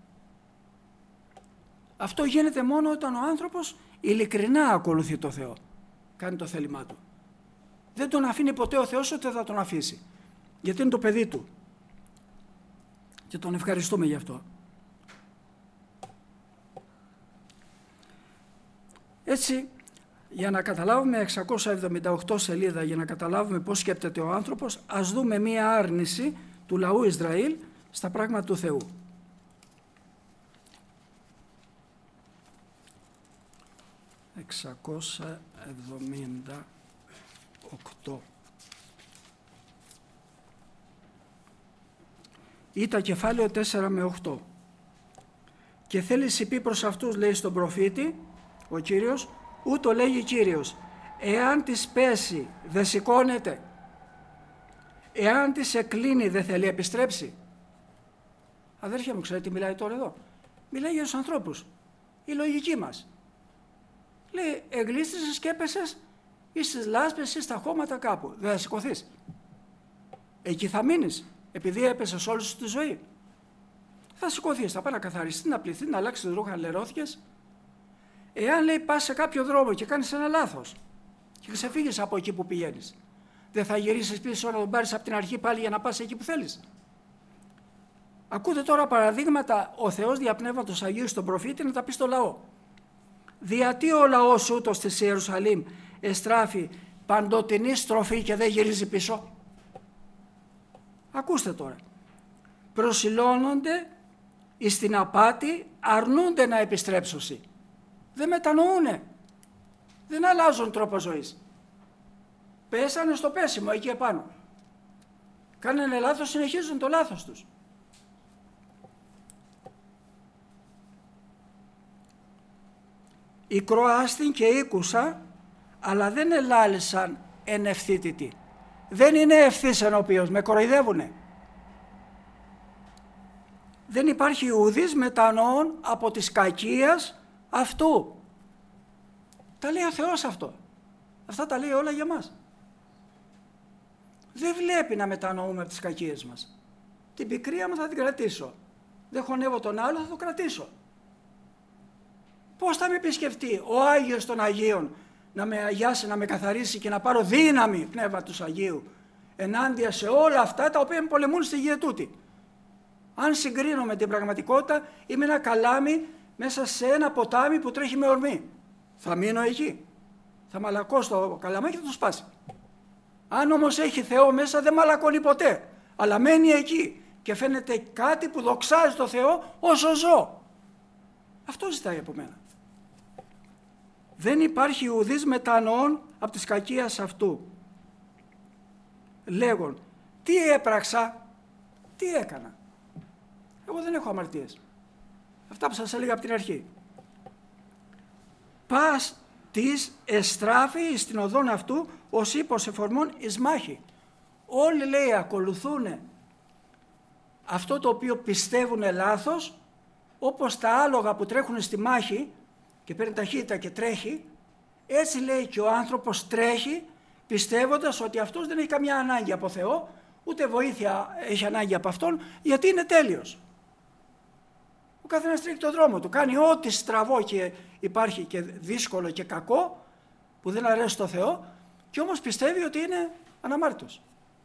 Αυτό γίνεται μόνο όταν ο άνθρωπος ειλικρινά ακολουθεί το Θεό. Κάνει το θέλημά του. Δεν τον αφήνει ποτέ ο Θεός, ούτε θα τον αφήσει. Γιατί είναι το παιδί του. Και τον ευχαριστούμε γι' αυτό. Έτσι, Για να καταλάβουμε 678 σελίδα, για να καταλάβουμε πώς σκέπτεται ο άνθρωπος, ας δούμε μία άρνηση του λαού Ισραήλ στα πράγματα του Θεού. 678. Ή τα κεφάλαιο 4 με 8. Και θέλεις πει προς αυτούς, λέει στον προφήτη, ο Κύριος, ούτω λέγει Κύριος, εάν της πέσει δεν σηκώνεται, εάν της εκλίνει δεν θέλει επιστρέψει. Αδέρφια μου, ξέρετε τι μιλάει τώρα εδώ? Μιλάει για τους ανθρώπους, η λογική μας. Λέει, εγλίστησες και έπεσες ή στις λάσπες ή στα χώματα κάπου, δεν θα σηκωθείς. Εκεί θα μείνεις, επειδή έπεσες όλη σου τη ζωή. Θα σηκωθείς, θα πάει να καθαριστεί, να πληθεί, να αλλάξει ρούχα, αν λερώθηκες. Εάν, λέει, πας σε κάποιο δρόμο και κάνεις ένα λάθος και ξεφύγεις από εκεί που πηγαίνεις, δεν θα γυρίσεις πίσω να τον πάρεις από την αρχή πάλι για να πας εκεί που θέλεις? Ακούτε τώρα παραδείγματα ο Θεός δια Πνεύματος Αγίου στον προφήτη να τα πει στο λαό. Διατί ο λαός ούτως της Ιερουσαλήμ εστράφει παντοτινή στροφή και δεν γυρίζει πίσω? Ακούστε τώρα. Προσιλώνονται εις την απάτη, αρνούνται να επιστρέψωσι. Δεν μετανοούνε. Δεν αλλάζουν τρόπο ζωής. Πέσανε στο πέσιμο εκεί επάνω. Κάνανε λάθος, συνεχίζουν το λάθος τους. Οι Κροάστην και ήκουσα, αλλά δεν ελάλησαν εν ευθύτητη. Δεν είναι ευθύς ενώπιος, με κοροϊδεύουνε. Δεν υπάρχει ουδής μετανοών από της κακίας αυτού. Τα λέει ο Θεός αυτό. Αυτά τα λέει όλα για μας. Δεν βλέπει να μετανοούμε από τις κακίες μας. Την πικρία μου θα την κρατήσω. Δεν χωνεύω τον άλλο, θα το κρατήσω. Πώς θα με επισκεφτεί ο Άγιος των Αγίων να με αγιάσει, να με καθαρίσει και να πάρω δύναμη πνεύμα του Αγίου ενάντια σε όλα αυτά τα οποία με πολεμούν στη γη τούτη? Αν συγκρίνω με την πραγματικότητα, είμαι ένα καλάμι μέσα σε ένα ποτάμι που τρέχει με ορμή. Θα μείνω εκεί. Θα μαλακώσω το καλαμάκι και θα το σπάσει. Αν όμως έχει Θεό μέσα, δεν μαλακώνει ποτέ. Αλλά μένει εκεί και φαίνεται κάτι που δοξάζει το Θεό όσο ζω. Αυτό ζητάει από μένα. Δεν υπάρχει ουδής μετανοών από της κακίας αυτού. Λέγον, τι έπραξα, τι έκανα? Εγώ δεν έχω αμαρτίες. Αυτά που σας έλεγα από την αρχή. Πας της εστράφη στην οδόν αυτού ως ύπος εφορμών εις μάχη. Όλοι, λέει, ακολουθούν αυτό το οποίο πιστεύουν λάθος, όπως τα άλογα που τρέχουν στη μάχη και παίρνει ταχύτητα και τρέχει, έτσι, λέει, και ο άνθρωπος τρέχει πιστεύοντας ότι αυτός δεν έχει καμιά ανάγκη από Θεό, ούτε βοήθεια έχει ανάγκη από Αυτόν, γιατί είναι τέλειος. Ο καθένας τρέχει τον δρόμο του, κάνει ό,τι στραβό και υπάρχει και δύσκολο και κακό που δεν αρέσει στο Θεό και όμως πιστεύει ότι είναι αναμάρτητος.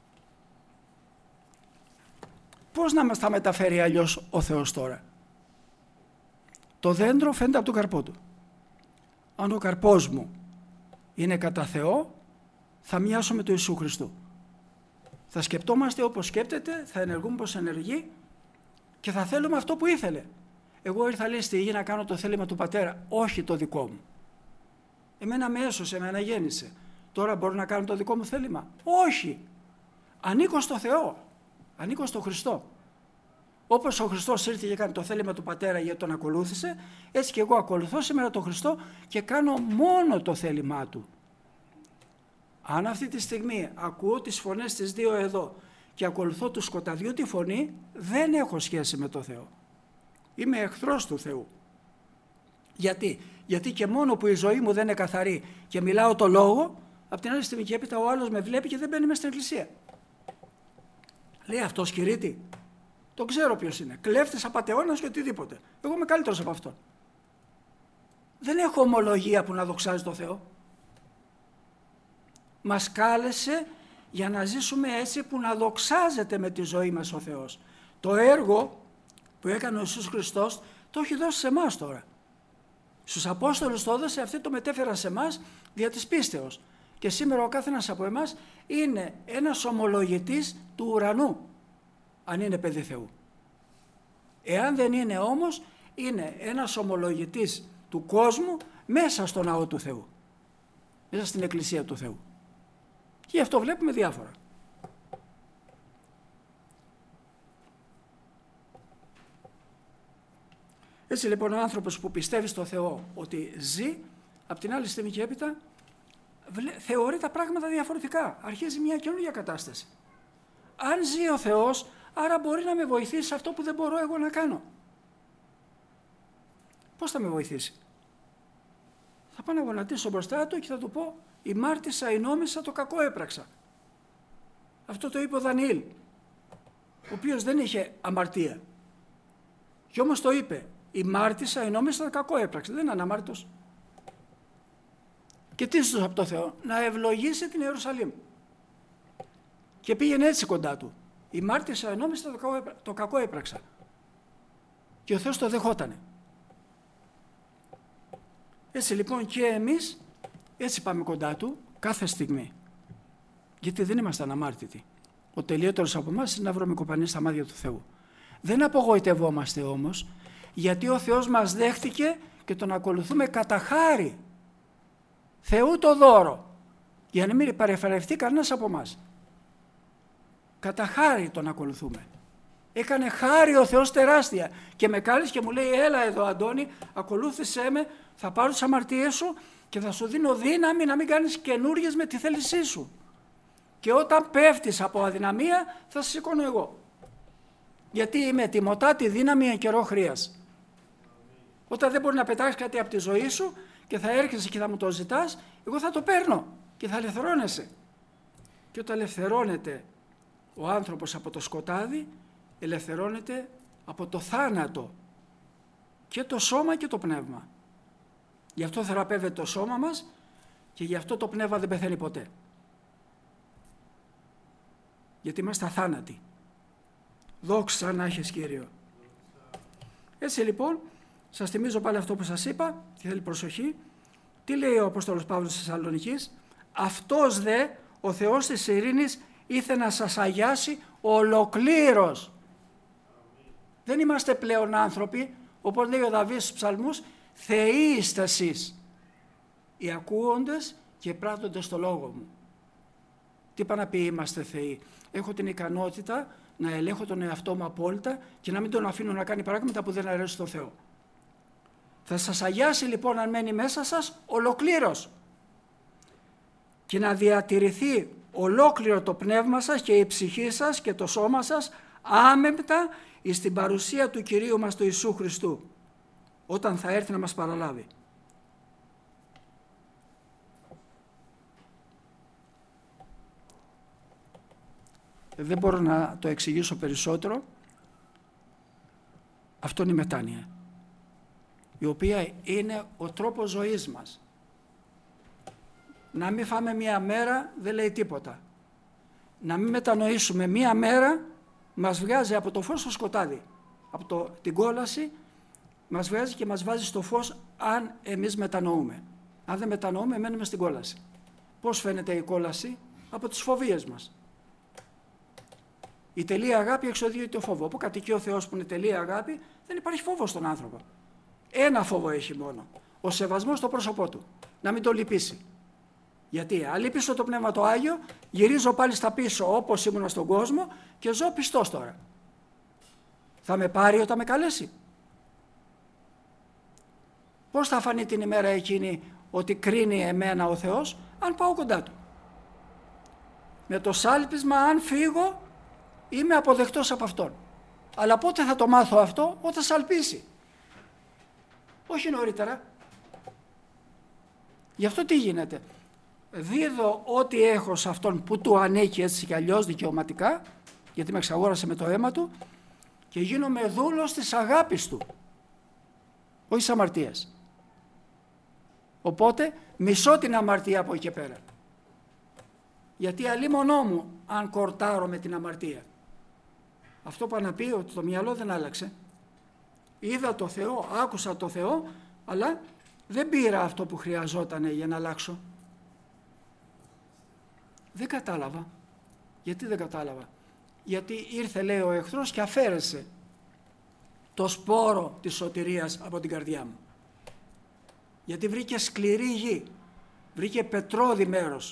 Πώς να μας τα μεταφέρει αλλιώς ο Θεός τώρα? Το δέντρο φαίνεται από τον καρπό του. Αν ο καρπός μου είναι κατά Θεό, θα μοιάσω με τον Ιησού Χριστού. Θα σκεπτόμαστε όπως σκέπτεται, θα ενεργούμε όπως ενεργεί και θα θέλουμε αυτό που ήθελε. Εγώ ήρθα, λέει, στη γη να κάνω το θέλημα του Πατέρα, όχι το δικό μου. Εμένα με έσωσε, εμένα γέννησε. Τώρα μπορώ να κάνω το δικό μου θέλημα? Όχι. Ανήκω στο Θεό. Ανήκω στο Χριστό. Όπως ο Χριστός ήρθε και κάνει το θέλημα του Πατέρα γιατί τον ακολούθησε, έτσι και εγώ ακολουθώ σήμερα τον Χριστό και κάνω μόνο το θέλημά Του. Αν αυτή τη στιγμή ακούω τις φωνές τις δύο εδώ και ακολουθώ του σκοταδιού τη φωνή, δεν έχω σχέση με το Θεό. Είμαι εχθρός του Θεού. Γιατί? Γιατί και μόνο που η ζωή μου δεν είναι καθαρή και μιλάω το λόγο, από την άλλη στιγμή και έπειτα ο άλλος με βλέπει και δεν μπαίνει μέσα στην εκκλησία. Λέει, αυτός κηρύττει. Τον ξέρω ποιος είναι. Κλέφτης, απατεώνας και οτιδήποτε. Εγώ είμαι καλύτερος από αυτόν. Δεν έχω ομολογία που να δοξάζει το Θεό. Μας κάλεσε για να ζήσουμε έτσι που να δοξάζεται με τη ζωή μας ο Θεός. Το έργο που έκανε ο Ιησούς Χριστός το έχει δώσει σε εμάς τώρα. Στους Απόστολους το έδωσε, αυτοί το μετέφεραν σε εμάς δια της πίστεως. Και σήμερα ο καθένας από εμάς είναι ένας ομολογητής του ουρανού, αν είναι παιδί Θεού. Εάν δεν είναι όμως, είναι ένας ομολογητής του κόσμου μέσα στο ναό του Θεού, μέσα στην εκκλησία του Θεού. Και γι' αυτό βλέπουμε διάφορα. Έτσι λοιπόν ο άνθρωπος που πιστεύει στο Θεό ότι ζει, από την άλλη στιγμή και έπειτα θεωρεί τα πράγματα διαφορετικά. Αρχίζει μια καινούργια κατάσταση. Αν ζει ο Θεός, άρα μπορεί να με βοηθήσει σε αυτό που δεν μπορώ εγώ να κάνω. Πώς θα με βοηθήσει? Θα πάω να γονατίσω μπροστά του και θα του πω, ημάρτησα, ενόμησα, το κακό έπραξα. Αυτό το είπε ο Δανιήλ, ο οποίος δεν είχε αμαρτία. Και όμως το είπε, ημάρτησα, ενόμησα, το κακό έπραξα. Δεν είναι αναμάρτητος. Και τι ζητούσε από το Θεό? Να ευλογήσει την Ιερουσαλήμ. Και πήγαινε έτσι κοντά του. Ημάρτησα, ενόμησα, το κακό έπραξα. Και ο Θεός το δεχότανε. Έτσι λοιπόν και εμείς έτσι πάμε κοντά του κάθε στιγμή. Γιατί δεν είμαστε αναμάρτητοι. Ο τελείωτερος από εμάς είναι να βρούμε κοπανί στα μάτια του Θεού. Δεν απογοητευόμαστε όμως, γιατί ο Θεός μας δέχτηκε και τον ακολουθούμε κατά χάρη. Θεού το δώρο, για να μην παρεφαρευτεί κανένας από εμάς. Κατά χάρη τον ακολουθούμε. Έκανε χάρη ο Θεός τεράστια και με κάλεσε και μου λέει, έλα εδώ Αντώνη, ακολούθησέ με, θα πάρω τις αμαρτίες σου και θα σου δίνω δύναμη να μην κάνεις καινούργιες με τη θέλησή σου. Και όταν πέφτεις από αδυναμία θα σε σηκώνω εγώ. Γιατί είμαι τιμωτάτη δύναμη εν καιρό χρείας. Όταν δεν μπορεί να πετάξεις κάτι από τη ζωή σου και θα έρχεσαι και θα μου το ζητάς, εγώ θα το παίρνω και θα ελευθερώνεσαι. Και όταν ελευθερώνεται ο άνθρωπος από το σκοτάδι, ελευθερώνεται από το θάνατο και το σώμα και το πνεύμα. Γι' αυτό θεραπεύεται το σώμα μας και γι' αυτό το πνεύμα δεν πεθαίνει ποτέ. Γιατί είμαστε αθάνατοι. Δόξα να έχεις Κύριο. Έτσι λοιπόν, σας θυμίζω πάλι αυτό που σας είπα και θέλει προσοχή. Τι λέει ο Απόστολος Παύλος της Θεσσαλονικής? Αυτός δε, ο Θεός της ειρήνης, ήθελε να σας αγιάσει ολοκλήρως. Δεν είμαστε πλέον άνθρωποι, όπως λέει ο Δαβίδ στους ψαλμούς, θεοί είστε εσείς, οι ακούοντες και πράττοντες το λόγο μου. Τι είπα να πει είμαστε θεοί? Έχω την ικανότητα να ελέγχω τον εαυτό μου απόλυτα και να μην τον αφήνω να κάνει πράγματα που δεν αρέσουν στον Θεό. Θα σας αγιάσει λοιπόν αν μένει μέσα σας ολοκλήρως και να διατηρηθεί ολόκληρο το πνεύμα σας και η ψυχή σας και το σώμα σας άμεμπτα εις την παρουσία του Κυρίου μας του Ιησού Χριστού όταν θα έρθει να μας παραλάβει. Δεν μπορώ να το εξηγήσω περισσότερο. Αυτό είναι η μετάνοια, η οποία είναι ο τρόπος ζωής μας. Να μην φάμε μία μέρα δεν λέει τίποτα. Να μην μετανοήσουμε μία μέρα μας βγάζει από το φως στο σκοτάδι. Από την κόλαση μας βγάζει και μας βάζει στο φως αν εμείς μετανοούμε. Αν δεν μετανοούμε μένουμε στην κόλαση. Πώς φαίνεται η κόλαση? Από τις φοβίες μας. Η τελεία αγάπη εξοδίωται το φόβο. Όπου κατοικεί ο Θεός που είναι τελεία αγάπη, δεν υπάρχει φόβος στον άνθρωπο. Ένα φόβο έχει μόνο. Ο σεβασμός στο πρόσωπό του. Να μην το λυπήσει. Γιατί αν λυπήσω το Πνεύμα το Άγιο, γυρίζω πάλι στα πίσω όπως ήμουνα στον κόσμο και ζω πιστός τώρα. Θα με πάρει όταν με καλέσει? Πώς θα φανεί την ημέρα εκείνη ότι κρίνει εμένα ο Θεός? Αν πάω κοντά του. Με το σάλπισμα αν φύγω είμαι αποδεκτός από Αυτόν. Αλλά πότε θα το μάθω αυτό? Όταν σαλπίσει. Όχι νωρίτερα. Γι' αυτό τι γίνεται? Δίδω ό,τι έχω σε Αυτόν που του ανήκει έτσι κι αλλιώς δικαιωματικά, γιατί με εξαγόρασε με το αίμα του, και γίνομαι δούλος της αγάπης του, όχι της αμαρτίας. Οπότε μισώ την αμαρτία από εκεί και πέρα. Γιατί αλίμονό μου αν κορτάρω με την αμαρτία. Αυτό που να πει ότι το μυαλό δεν άλλαξε. Είδα το Θεό, άκουσα το Θεό, αλλά δεν πήρα αυτό που χρειαζόταν για να αλλάξω. Δεν κατάλαβα. Γιατί δεν κατάλαβα? Γιατί ήρθε, λέει, ο εχθρός και αφαίρεσε το σπόρο της σωτηρίας από την καρδιά μου. Γιατί βρήκε σκληρή γη, βρήκε πετρώδη μέρος.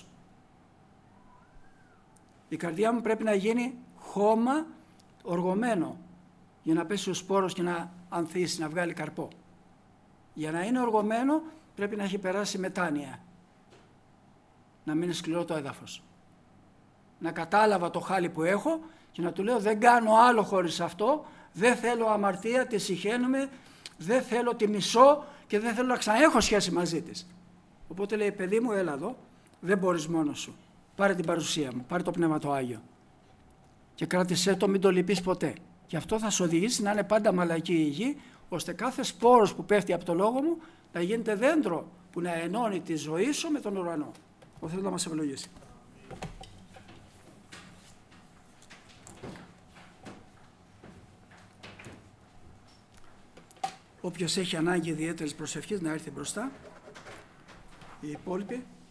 Η καρδιά μου πρέπει να γίνει χώμα οργωμένο για να πέσει ο σπόρος και να ανθίσει, να βγάλει καρπό. Για να είναι οργωμένο πρέπει να έχει περάσει μετάνοια, να μην είναι σκληρό το έδαφος. Να κατάλαβα το χάλι που έχω και να του λέω δεν κάνω άλλο χωρίς αυτό, δεν θέλω αμαρτία, τη συχαίνομαι, δεν θέλω τη μισώ και δεν θέλω να ξαναέχω σχέση μαζί της. Οπότε λέει, παιδί μου, έλα εδώ, δεν μπορείς μόνος σου. Πάρε την παρουσία μου, πάρε το Πνεύμα το Άγιο και κράτησέ το, μην το λυπείς ποτέ. Και αυτό θα σου οδηγήσει να είναι πάντα μαλακή η γη, ώστε κάθε σπόρος που πέφτει από το λόγο μου να γίνεται δέντρο που να ενώνει τη ζωή σου με τον ουρανό. Ο Θεός να μας ευλογήσει. Όποιος έχει ανάγκη ιδιαίτερης προσευχής να έρθει μπροστά. Οι υπόλοιποι.